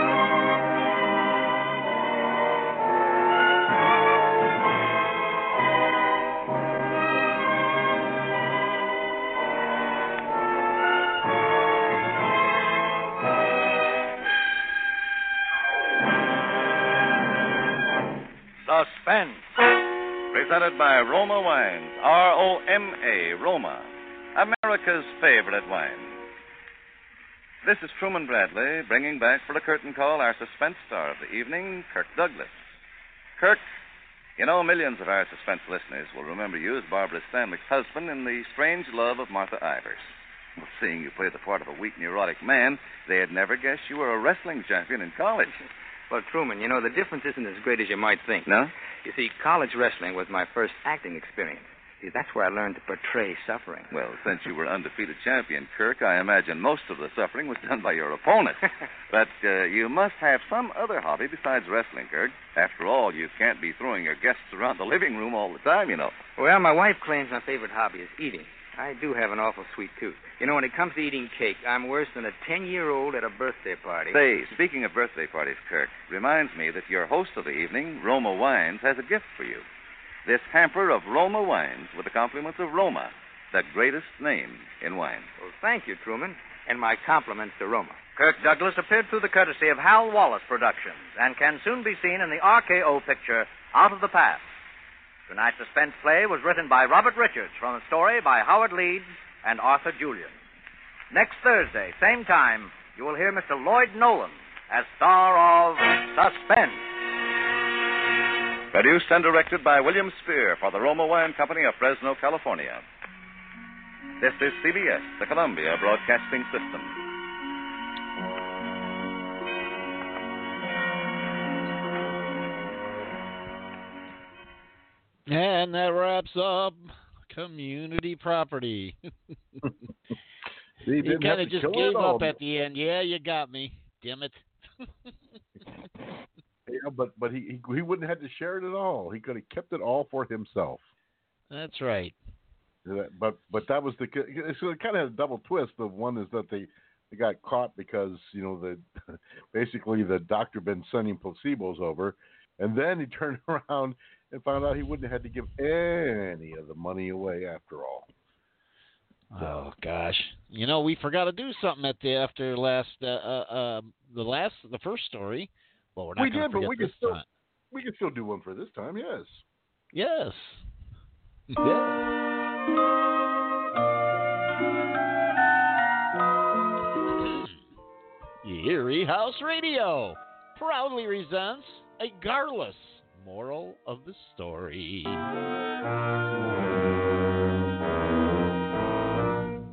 Suspense. Presented by Roma Wines, R O M A, Roma, America's favorite wine. This is Truman Bradley, bringing back for the curtain call our suspense star of the evening, Kirk Douglas. Kirk, you know, millions of our suspense listeners will remember you as Barbara Stanwyck's husband in The Strange Love of Martha Ivers. Well, seeing you play the part of a weak, neurotic man, they'd never guess you were a wrestling champion in college. Well, Truman, you know, the difference isn't as great as you might think. No? You see, college wrestling was my first acting experience. See, that's where I learned to portray suffering. Well, since you were undefeated champion, Kirk, I imagine most of the suffering was done by your opponent. But uh, you must have some other hobby besides wrestling, Kirk. After all, you can't be throwing your guests around the living room all the time, you know. Well, my wife claims my favorite hobby is eating. I do have an awful sweet tooth. You know, when it comes to eating cake, I'm worse than a ten-year-old at a birthday party. Say, speaking of birthday parties, Kirk, reminds me that your host of the evening, Roma Wines, has a gift for you. This hamper of Roma Wines with the compliments of Roma, the greatest name in wine. Well, thank you, Truman, and my compliments to Roma. Kirk Douglas appeared through the courtesy of Hal Wallace Productions and can soon be seen in the R K O picture, Out of the Past. Tonight's suspense play was written by Robert Richards from a story by Howard Leeds and Arthur Julian. Next Thursday, same time, you will hear Mister Lloyd Nolan as star of Suspense. Produced and directed by William Spear for the Roma Wine Company of Fresno, California. This is C B S, the Columbia Broadcasting System. And that wraps up community property. See, he kind of just gave up at the end. Yeah, you got me. Damn it. Yeah, but but he, he he wouldn't have had to share it at all. He could have kept it all for himself. That's right. But but that was the so it kind of had a double twist. Of one is that they, they got caught because you know the basically the doctor been sending placebos over, and then he turned around and found out he wouldn't have had to give any of the money away after all. So. Oh gosh, you know we forgot to do something at the after last uh, uh, uh the last the first story. Well, we're not we did, but we can still time. we can still do one for this time. Yes. Yes. Erie House Radio proudly presents a garless moral of the story.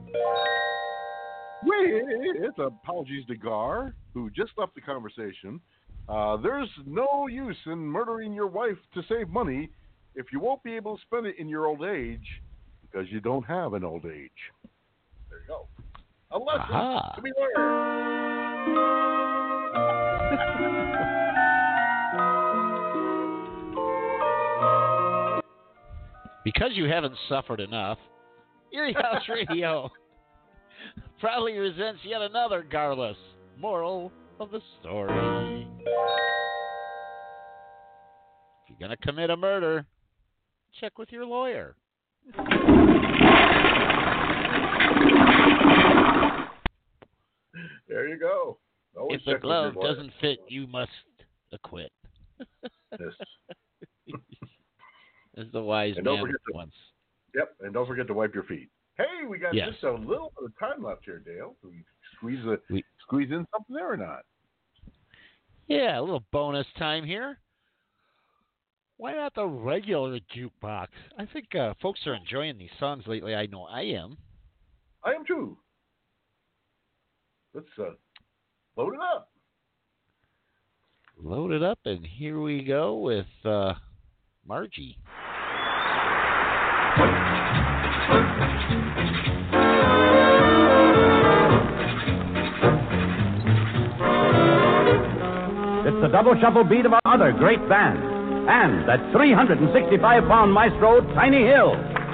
it's apologies to Gar, who just left the conversation. Uh, there's no use in murdering your wife to save money if you won't be able to spend it in your old age because you don't have an old age. There you go. A lesson Aha. to be learned. Because you haven't suffered enough, Erie House Radio proudly resents yet another garless moral of the story. If you're going to commit a murder, check with your lawyer. There you go. Always If the check with your glove lawyer. doesn't fit, you must acquit. Yes. As the wise And don't man forget to- once. Yep, and don't forget to wipe your feet. Hey, we got Yes. just a little bit of time left here, Dale. Do we squeeze a, squeeze in something there or not? Yeah, a little bonus time here. Why not the regular jukebox? I think uh, folks are enjoying these songs lately. I know I am. I am too. Let's uh, load it up. Load it up, and here we go with uh, Margie. It's the double shuffle beat of our other great band, and that three hundred sixty-five pound maestro, Tiny Hill.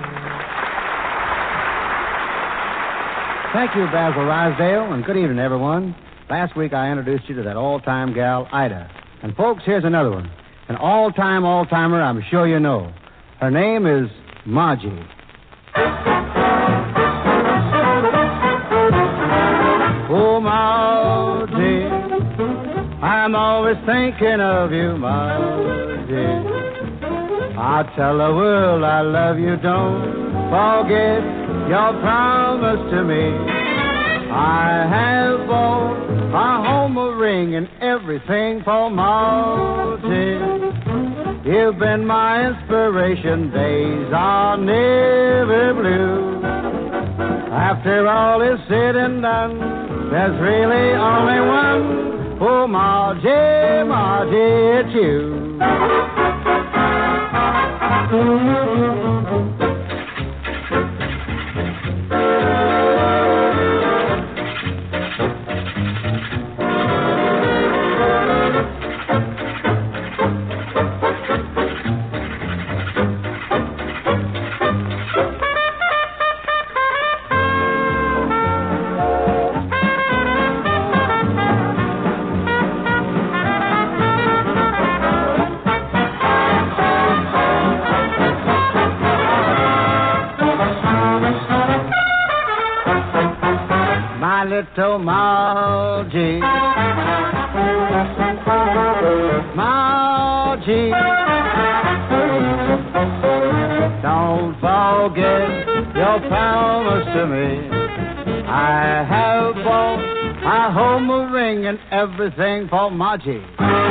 Thank you, Basil Rysdale, and good evening, everyone. Last week I introduced you to that all-time gal, Ida. And, folks, here's another one. An all-time all-timer I'm sure you know. Her name is Margie. Oh, Margie, I'm always thinking of you, Margie. I tell the world I love you, don't forget your promise to me. I have bought a home a ring and everything for Margie. You've been my inspiration, days are never blue. After all is said and done, there's really only one. Oh, Margie, Margie, it's you. My little Margie, Margie, don't forget your promise to me. I have bought a home a ring and everything for Margie.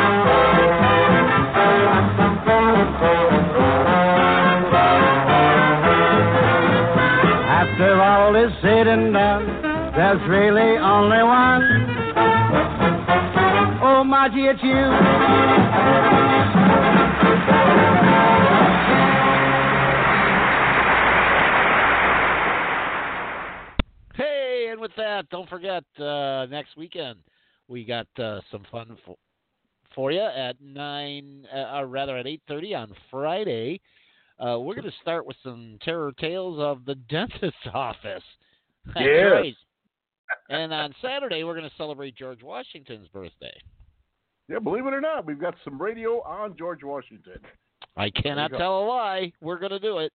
After all is said and done, there's really only one. Oh, Margie, it's you. Hey, and with that, don't forget, uh, next weekend we got uh, some fun for, for you at nine, uh, or rather at eight thirty on Friday. Uh, we're going to start with some terror tales of the dentist's office. That's Yes. right. And on Saturday, we're going to celebrate George Washington's birthday. Yeah, believe it or not, we've got some radio on George Washington. I cannot go. tell a lie. We're going to do it.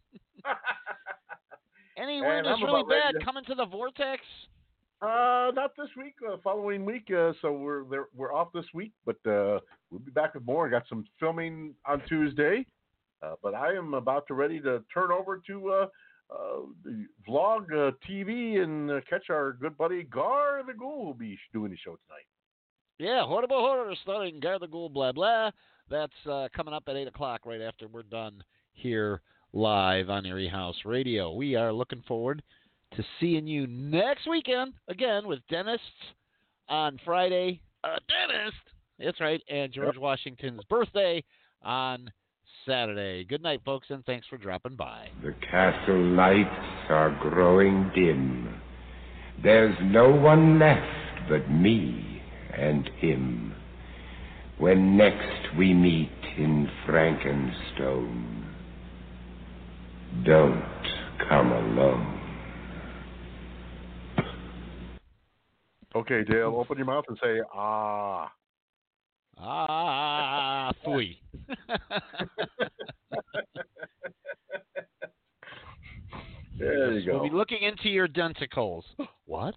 Any And weirdness I'm really about ready bad to- coming to the Vortex? Uh, not this week. Uh, following week. Uh, so we're there, we're off this week, but uh, we'll be back with more. I got some filming on Tuesday, uh, but I am about to ready to turn over to uh, uh, the vlog uh, T V and uh, catch our good buddy Gar the Ghoul will be doing the show tonight. Yeah, Horrible Horror starring Gar the Ghoul, blah, blah. That's uh, coming up at eight o'clock right after we're done here live on Erie House Radio. We are looking forward to seeing you next weekend again with dentists on Friday. A dentist. That's right. And George Washington's birthday on Saturday. Good night, folks, and thanks for dropping by. The castle lights are growing dim. There's no one left but me and him. When next we meet in Frankenstone, don't come alone. Okay, Dale, open your mouth and say, ah. Ah, fui. There you go. We'll be looking into your denticles. What?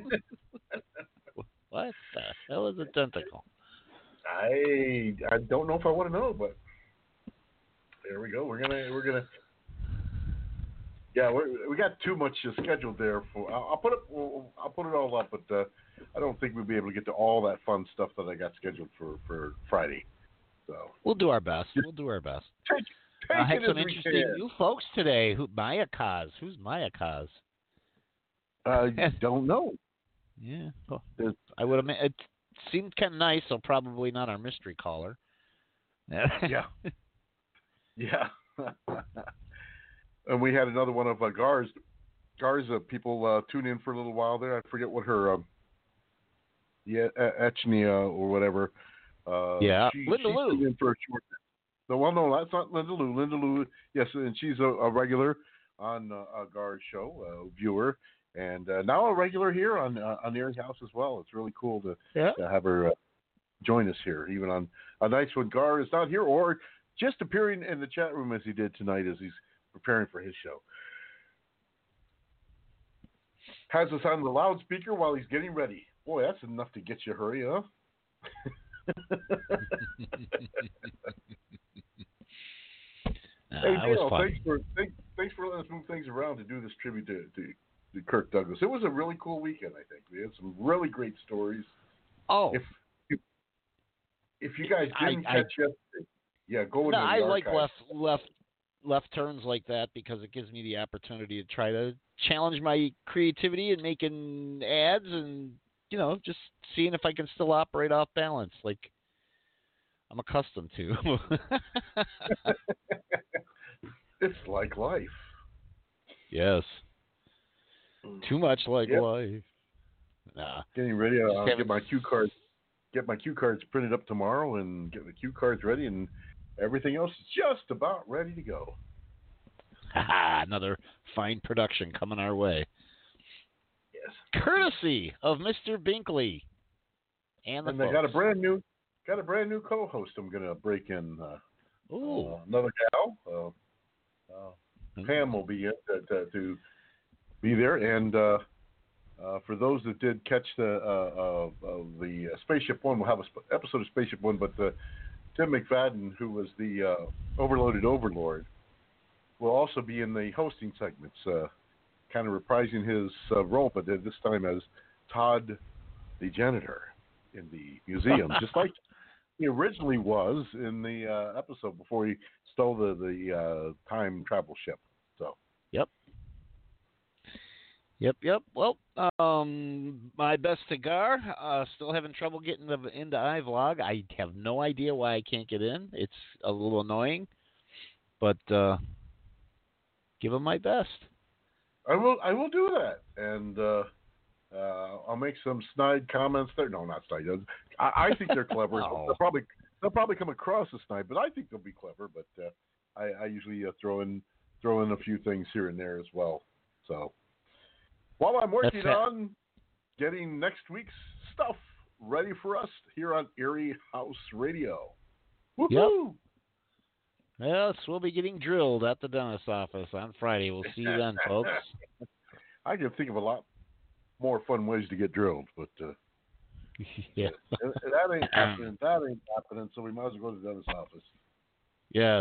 What the hell is a denticle? I I don't know if I want to know, but there we go. We're gonna we're gonna yeah we we got too much scheduled there for. I'll, I'll put it I'll put it all up, but uh, I don't think we'll be able to get to all that fun stuff that I got scheduled for, for Friday. So we'll do our best. We'll do our best. Take, take I had it some as we interesting can. new folks today. Who Maya Kaz? Who's Maya Kaz? I don't know. Yeah, well, I would have. It seemed kind of nice, so probably not our mystery caller. Yeah. Yeah. And we had another one of uh, Gar's. Gar's uh, people uh, tune in for a little while there. I forget what her, um, yeah, Echnia or whatever. Uh, Yeah, she, Linda she Lou. tuned in for a short. No, well, no, that's not Linda Lou. Linda Lou, yes, and she's a, a regular on uh, Gar's show, a viewer, and uh, now a regular here on uh, on Erie House as well. It's really cool to, Yeah. to have her uh, join us here, even on a nights when Gar is not here, or just appearing in the chat room as he did tonight as he's preparing for his show. Has us on the loudspeaker while he's getting ready. Boy, that's enough to get you hurry, huh? Nah, Hey, that was Dale, fun. thanks for thanks, thanks for letting us move things around to do this tribute to, to, to Kirk Douglas. It was a really cool weekend, I think. We had some really great stories. Oh, if if, if you guys I- didn't I- catch yesterday, yeah, go into No, the I like archives. left left left turns like that because it gives me the opportunity to try to challenge my creativity in making ads and, you know, just seeing if I can still operate off balance like I'm accustomed to. It's like life. Yes. Too much like Yep. life. Nah. Getting ready to Just uh, haven't- get my cue cards, get my cue cards printed up tomorrow, and get the cue cards ready, and everything else is just about ready to go. Another fine production coming our way. Yes. Courtesy of Mister Binkley and the And they folks. got a brand new, got a brand new co-host. I'm gonna break in. Uh, Ooh. uh, another gal. Uh, uh, Pam will be in to, to, to be there, and uh, uh, for those that did catch the uh, uh, uh, the uh, Spaceship One, we'll have a sp- episode of Spaceship One, but uh, Tim McFadden, who was the uh, Overloaded Overlord, will also be in the hosting segments, uh, kind of reprising his uh, role, but this time as Todd, the janitor in the museum, just like he originally was in the uh, episode before he stole the the uh, time travel ship. So. Yep. Yep, yep. Well, um, my best cigar. Uh, still having trouble getting the, into iVlog. I have no idea why I can't get in. It's a little annoying, but uh, give them my best. I will. I will do that, and uh, uh, I'll make some snide comments there. No, not snide. I, I think they're clever. Oh. They'll probably they'll probably come across as snide, but I think they'll be clever. But uh, I, I usually uh, throw in throw in a few things here and there as well. So while I'm working That's it. on getting next week's stuff ready for us here on Erie House Radio. Woohoo! Yes, we'll be getting drilled at the dentist's office on Friday. We'll see you then, folks. I can think of a lot more fun ways to get drilled, but uh, Yeah. that ain't happening. That ain't happening. So we might as well go to the dentist's office. Yes.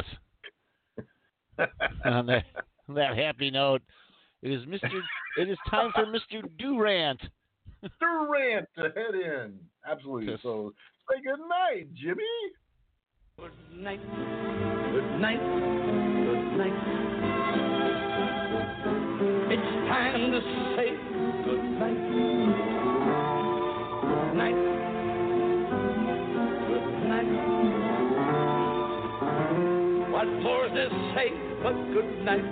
on, that, on that happy note, it is Mister It is time for Mister Durant. Durant to head in. Absolutely. Yes. So say good night, Jimmy. Good night. Good night. Good night. It's time to say good night. Good night. Good night. What more to say but good night?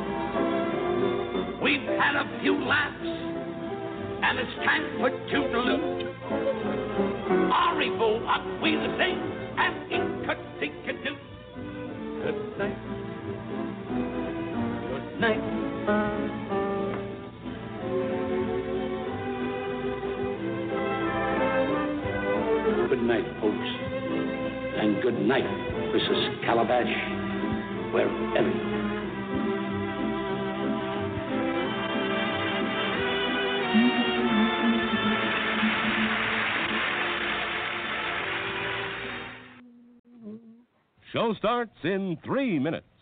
We've had a few laughs, and it's time for toodaloo. Arrivo, up we the sing, and in cut-tick-a-doo. Good night. Good night. Good night, folks. And good night, Missus Calabash, wherever you are. Show starts in three minutes.